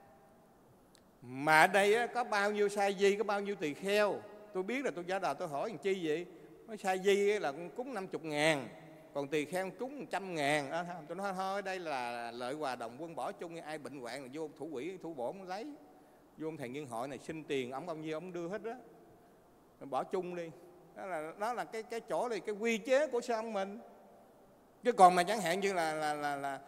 mà ở đây có bao nhiêu sa di, có bao nhiêu tỳ kheo. Tôi biết là tôi giả đò tôi hỏi làm chi vậy? Nói sa di là con cúng 50.000, còn tỳ kheo cúng 100.000. Tôi nói thôi đây là lợi hòa đồng quân, bỏ chung, ai bệnh hoạn là vô thủ quỹ thủ bổn lấy, vô thầy Nghiên Hội này xin tiền ổng bao nhiêu ổng đưa hết đó, bỏ chung đi. Đó là cái chỗ này, cái quy chế của sư ông mình. Chứ còn mà chẳng hạn như là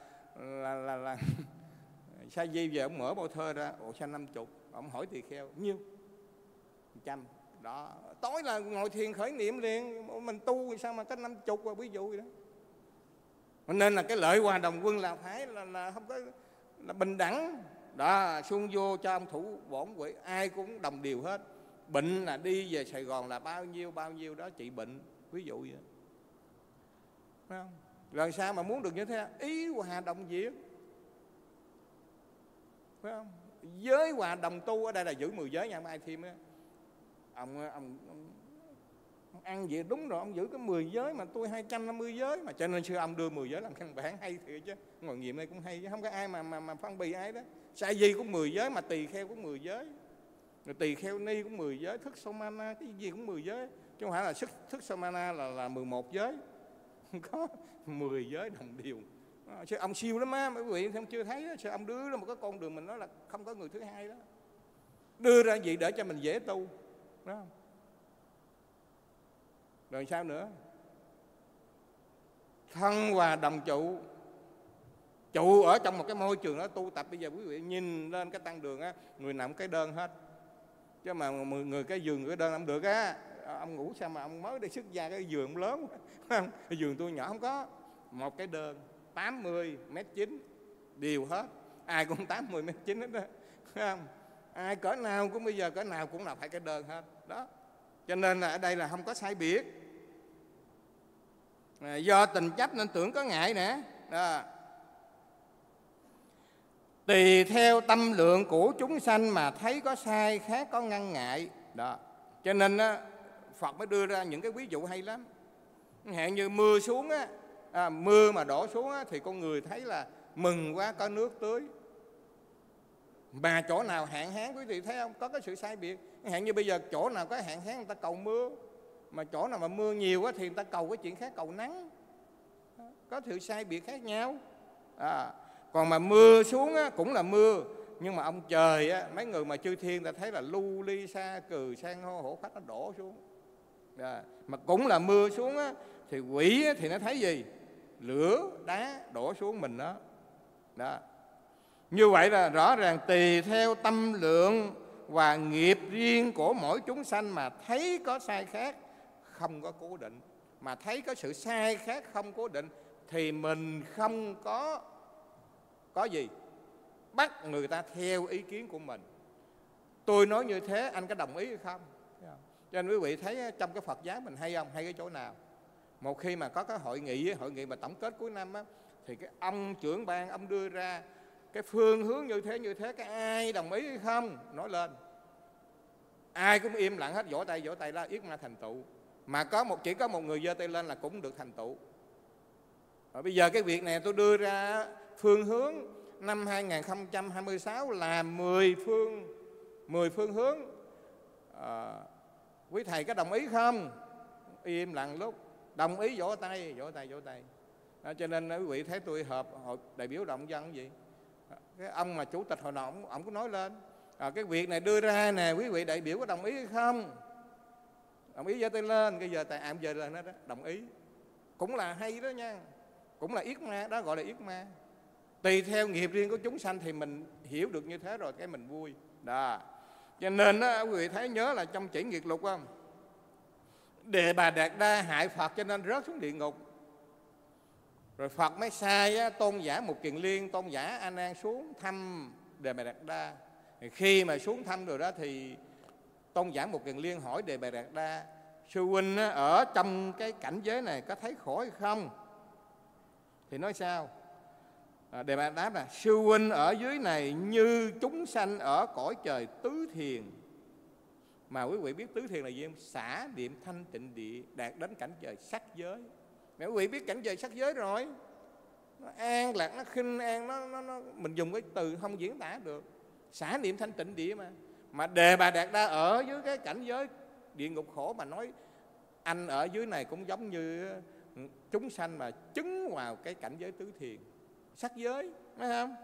sa di về ông mở bao thơ ra, ồ sao 50, ông hỏi tỳ kheo nhiêu? 100. Đó, tối là ngồi thiền khởi niệm liền. Mình tu thì sao mà có 50 và ví dụ vậy đó. Nên là cái lợi hòa đồng quân là phải là không có là bình đẳng. Đó, xuông vô cho ông thủ bổn quỹ ai cũng đồng điều hết. Bệnh là đi về Sài Gòn là bao nhiêu đó trị bệnh, ví dụ vậy. Phải không? Rồi sao mà muốn được như thế? Ý hòa đồng diệt, phải không? Giới hòa đồng tu ở đây là giữ 10 giới nha, ai thêm á. Ông ăn vậy đúng rồi, ông giữ cái 10 giới mà tôi 250 giới mà, cho nên sư ông đưa 10 giới làm căn bản hay thiệt chứ. Ngồi nghiệm đây cũng hay chứ, không có ai mà phân bì ai đó. Sa di cũng 10 giới mà tỳ kheo cũng 10 giới. Rồi tỳ kheo ni cũng 10 giới, thức somana cái gì cũng 10 giới. Chứ không phải là thức somana là 11 giới. Không có 10 giới đồng điều. Sư ông siêu lắm á, quý vị không chưa thấy đó. Sư ông đưa ra một cái con đường mình nói là không có người thứ hai đó. Đưa ra gì để cho mình dễ tu, đúng không? Rồi sao nữa? Thân hòa đồng trụ ở trong một cái môi trường đó tu tập. Bây giờ quý vị nhìn lên cái tăng đường á, người nào cũng cái đơn hết. Chứ mà 10 người cái giường cái đơn ông được á. Ông ngủ sao mà ông mới đi xuất gia cái giường lớn không? Cái giường tôi nhỏ không có. Một cái đơn 80m9 đều hết. Ai cũng 80m9 hết đó. Không? Ai cỡ nào cũng bây giờ cỡ nào cũng là phải cái đơn hết. Đó. Cho nên là ở đây là không có sai biệt. Do tình chấp nên tưởng có ngại nè. Đó. Tùy theo tâm lượng của chúng sanh mà thấy có sai khác có ngăn ngại. Đó. Cho nên á, Phật mới đưa ra những cái ví dụ hay lắm. Hạn như mưa xuống á, mưa mà đổ xuống á, thì con người thấy là mừng quá, có nước tưới. Mà chỗ nào hạn hán quý vị thấy không? Có cái sự sai biệt. Hạn như bây giờ chỗ nào có hạn hán người ta cầu mưa, mà chỗ nào mà mưa nhiều á, thì người ta cầu cái chuyện khác, cầu nắng. Có sự sai biệt khác nhau. Còn mà mưa xuống á, cũng là mưa, nhưng mà ông trời á, mấy người mà chư thiên ta thấy là lưu ly sa cừ san hô hổ phách nó đổ xuống. Mà cũng là mưa xuống á, thì quỷ á, thì nó thấy gì? Lửa đá đổ xuống mình đó. Đó. Như vậy là rõ ràng tùy theo tâm lượng và nghiệp riêng của mỗi chúng sanh mà thấy có sai khác không có cố định. Mà thấy có sự sai khác không cố định thì mình không có gì bắt người ta theo ý kiến của mình. Tôi nói như thế anh có đồng ý hay không? Cho nên quý vị thấy trong cái Phật giáo mình hay không? Hay cái chỗ nào? Một khi mà có cái hội nghị mà tổng kết cuối năm á, thì cái ông trưởng ban ông đưa ra cái phương hướng như thế, cái ai đồng ý hay không? Nói lên. Ai cũng im lặng hết, vỗ tay ra, yết ma thành tựu. Mà chỉ có một người giơ tay lên là cũng được thành tựu. Rồi bây giờ cái việc này tôi đưa ra phương hướng năm 2026 là 10 phương hướng. Quý thầy có đồng ý không? Im lặng lúc. Đồng ý vỗ tay. Cho nên quý vị thấy tôi họp hội đại biểu động dân gì? Cái ông mà chủ tịch hội đồng ông có nói lên cái việc này đưa ra nè, quý vị đại biểu có đồng ý hay không? Đồng ý giơ tay lên. Cái giờ tại giơ lên đó, đồng ý. Cũng là hay đó nha. Cũng là yết ma, đó gọi là yết ma. Tùy theo nghiệp riêng của chúng sanh thì mình hiểu được như thế rồi cái mình vui. Đó. Cho nên đó, quý vị thấy nhớ là trong Chỉ Nghiệt Lục không? Đề Bà Đạt Đa hại Phật cho nên rớt xuống địa ngục. Rồi Phật mới sai tôn giả Mục Kiền Liên, tôn giả A Nan xuống thăm Đề Bà Đạt Đa. Thì khi mà xuống thăm rồi đó thì tôn giả Mục Kiền Liên hỏi Đề Bà Đạt Đa: sư huynh ở trong cái cảnh giới này có thấy khổ hay không? Thì nói sao? Đề Bà đáp là: sư huynh ở dưới này như chúng sanh ở cõi trời tứ thiền. Mà quý vị biết tứ thiền là gì không? Xả niệm thanh tịnh địa, đạt đến cảnh trời sắc giới. Mà quý vị biết cảnh trời sắc giới rồi, nó an lạc, nó khinh an, nó mình dùng cái từ không diễn tả được. Xả niệm thanh tịnh địa mà Đề Bà Đạt Đa ở dưới cái cảnh giới địa ngục khổ mà nói anh ở dưới này cũng giống như chúng sanh mà chứng vào cái cảnh giới tứ thiền sắc giới, phải không?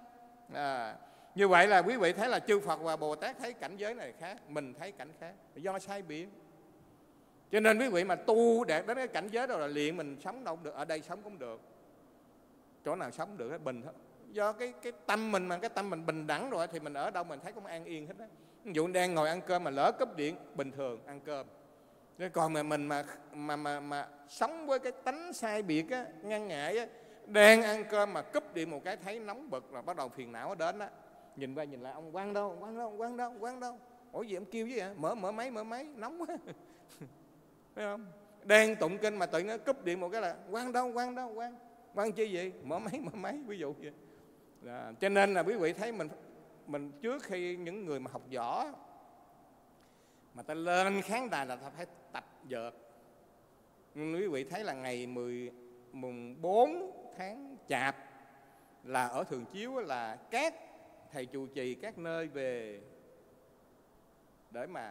Như vậy là quý vị thấy là chư Phật và Bồ Tát thấy cảnh giới này khác, mình thấy cảnh khác, do sai biệt. Cho nên quý vị mà tu đạt đến cái cảnh giới đó là liền mình sống đâu được, ở đây sống cũng được, chỗ nào sống được hết bình thôi. Do cái tâm mình mà cái tâm mình bình đẳng rồi thì mình ở đâu mình thấy cũng an yên hết á. Ví dụ đang ngồi ăn cơm mà lỡ cúp điện, bình thường ăn cơm. Còn mà mình mà sống với cái tánh sai biệt á, ngăn ngại á, đang ăn cơm mà cúp điện một cái thấy nóng bực là bắt đầu phiền não đến á. Nhìn qua nhìn lại, ông Quang đâu? Ủa gì ông kêu với vậy? Mở máy, nóng quá. Thấy không? Đang tụng kinh mà tự nhiên cúp điện một cái là Quang đâu? Quang chi vậy? Mở máy, ví dụ vậy. Cho nên là quý vị thấy mình trước khi những người mà học võ mà ta lên khán đài là ta phải tập vợt. Quý vị thấy là ngày mùng 4 tháng Chạp là ở Thường Chiếu là các thầy trụ trì các nơi về để mà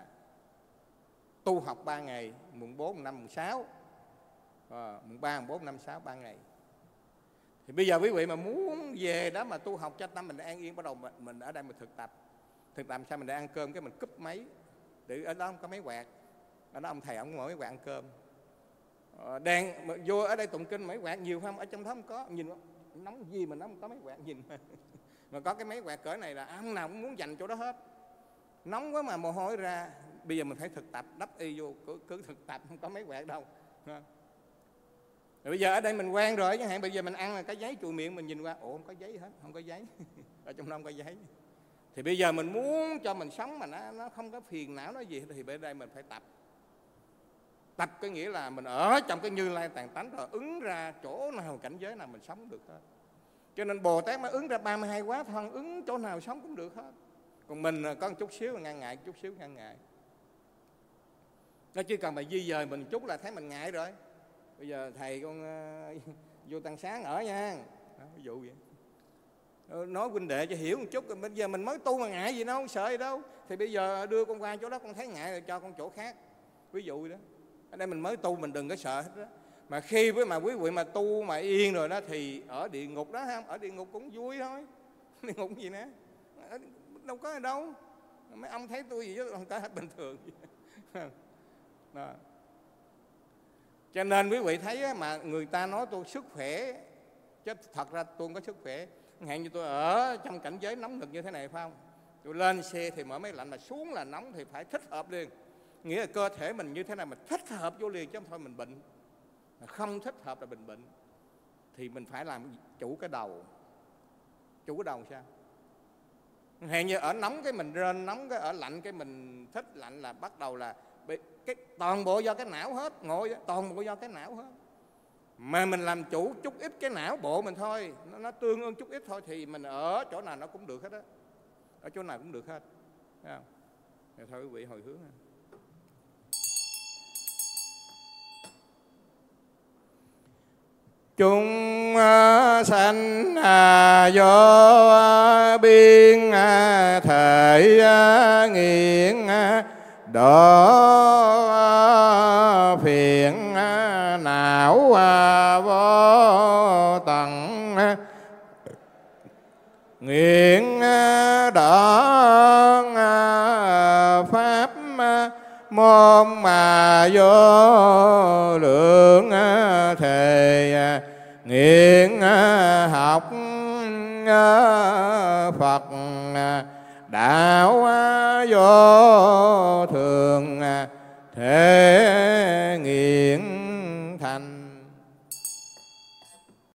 tu học 3 ngày, mùng 4, mùng 5, mùng 6, mùng 3, mùng 4, mùng 5, 6, 3 ngày. Thì bây giờ quý vị mà muốn về đó mà tu học cho tâm mình an yên, bắt đầu mình ở đây mình thực tập sao mình đang ăn cơm cái mình cúp máy, để ở đó không có máy quạt, ở đó ông thầy ông ngồi máy quạt ăn cơm. Đang vô ở đây tụng kinh máy quạt nhiều không? Ở trong đó không có, nhìn nóng gì mà nó không có máy quạt nhìn. Mà có cái máy quạt cỡ này là ông nào cũng muốn dành chỗ đó hết. nóng quá mà mồ hôi ra. Bây giờ mình phải thực tập, đắp y vô, cứ thực tập, không có mấy quẹt đâu. Rồi bây giờ ở đây mình quen rồi, chẳng hạn bây giờ mình ăn là cái giấy chùi miệng, mình nhìn qua, ủa không có giấy hết, không có giấy. Ở trong đó không có giấy. Thì bây giờ mình muốn cho mình sống mà nó không có phiền não nó gì, thì bên đây mình phải tập. Tập có nghĩa là mình ở trong cái Như Lai tàn tánh rồi ứng ra chỗ nào cảnh giới nào mình sống được hết. Cho nên Bồ Tát mới ứng ra 32 quá thân, ứng chỗ nào sống cũng được hết. Còn mình có một chút xíu ngăn ngại, chút xíu ngăn ngại. Nó chỉ cần mà di dời mình chút là thấy mình ngại rồi. Bây giờ thầy con vô Tăng Sáng ở nha. Đó, ví dụ vậy. Nói huynh đệ cho hiểu một chút. Bây giờ mình mới tu mà ngại gì đâu, sợ gì đâu. Thì bây giờ đưa con qua chỗ đó con thấy ngại rồi cho con chỗ khác. Ví dụ vậy đó. Ở đây mình mới tu mình đừng có sợ hết đó. Mà khi với mà quý vị mà tu mà yên rồi đó thì ở địa ngục đó không? Ở địa ngục cũng vui thôi. Địa ngục gì nữa? Đâu có ở đâu. Mấy ông thấy tôi gì chứ không có hết bình thường. Đó. Cho nên quý vị thấy mà người ta nói tôi sức khỏe, chứ thật ra tôi không có sức khỏe. Hẹn như tôi ở trong cảnh giới nóng nực như thế này phải không? Tôi lên xe thì mở máy lạnh, mà xuống là nóng thì phải thích hợp liền. Nghĩa là cơ thể mình như thế nào mình thích hợp vô liền, chứ không thôi mình bệnh. Mà không thích hợp là mình bệnh. Thì mình phải làm chủ cái đầu. Chủ cái đầu sao? Hẹn như ở nóng cái mình rên, nóng cái ở lạnh cái mình thích lạnh, là bắt đầu là cái toàn bộ do cái não hết, ngồi toàn bộ do cái não hết. Mà mình làm chủ chút ít cái não bộ mình thôi, nó tương ương chút ít thôi, thì mình ở chỗ nào nó cũng được hết á. Ở chỗ nào cũng được hết. Thấy không? Thì thôi quý vị hồi hướng. Chúng sanh do biên thể nghiện đỏ phiền não vô tận nghiện đỏ pháp môn mà vô lượng thề nghiện học Phật đạo vô thường thế nghiện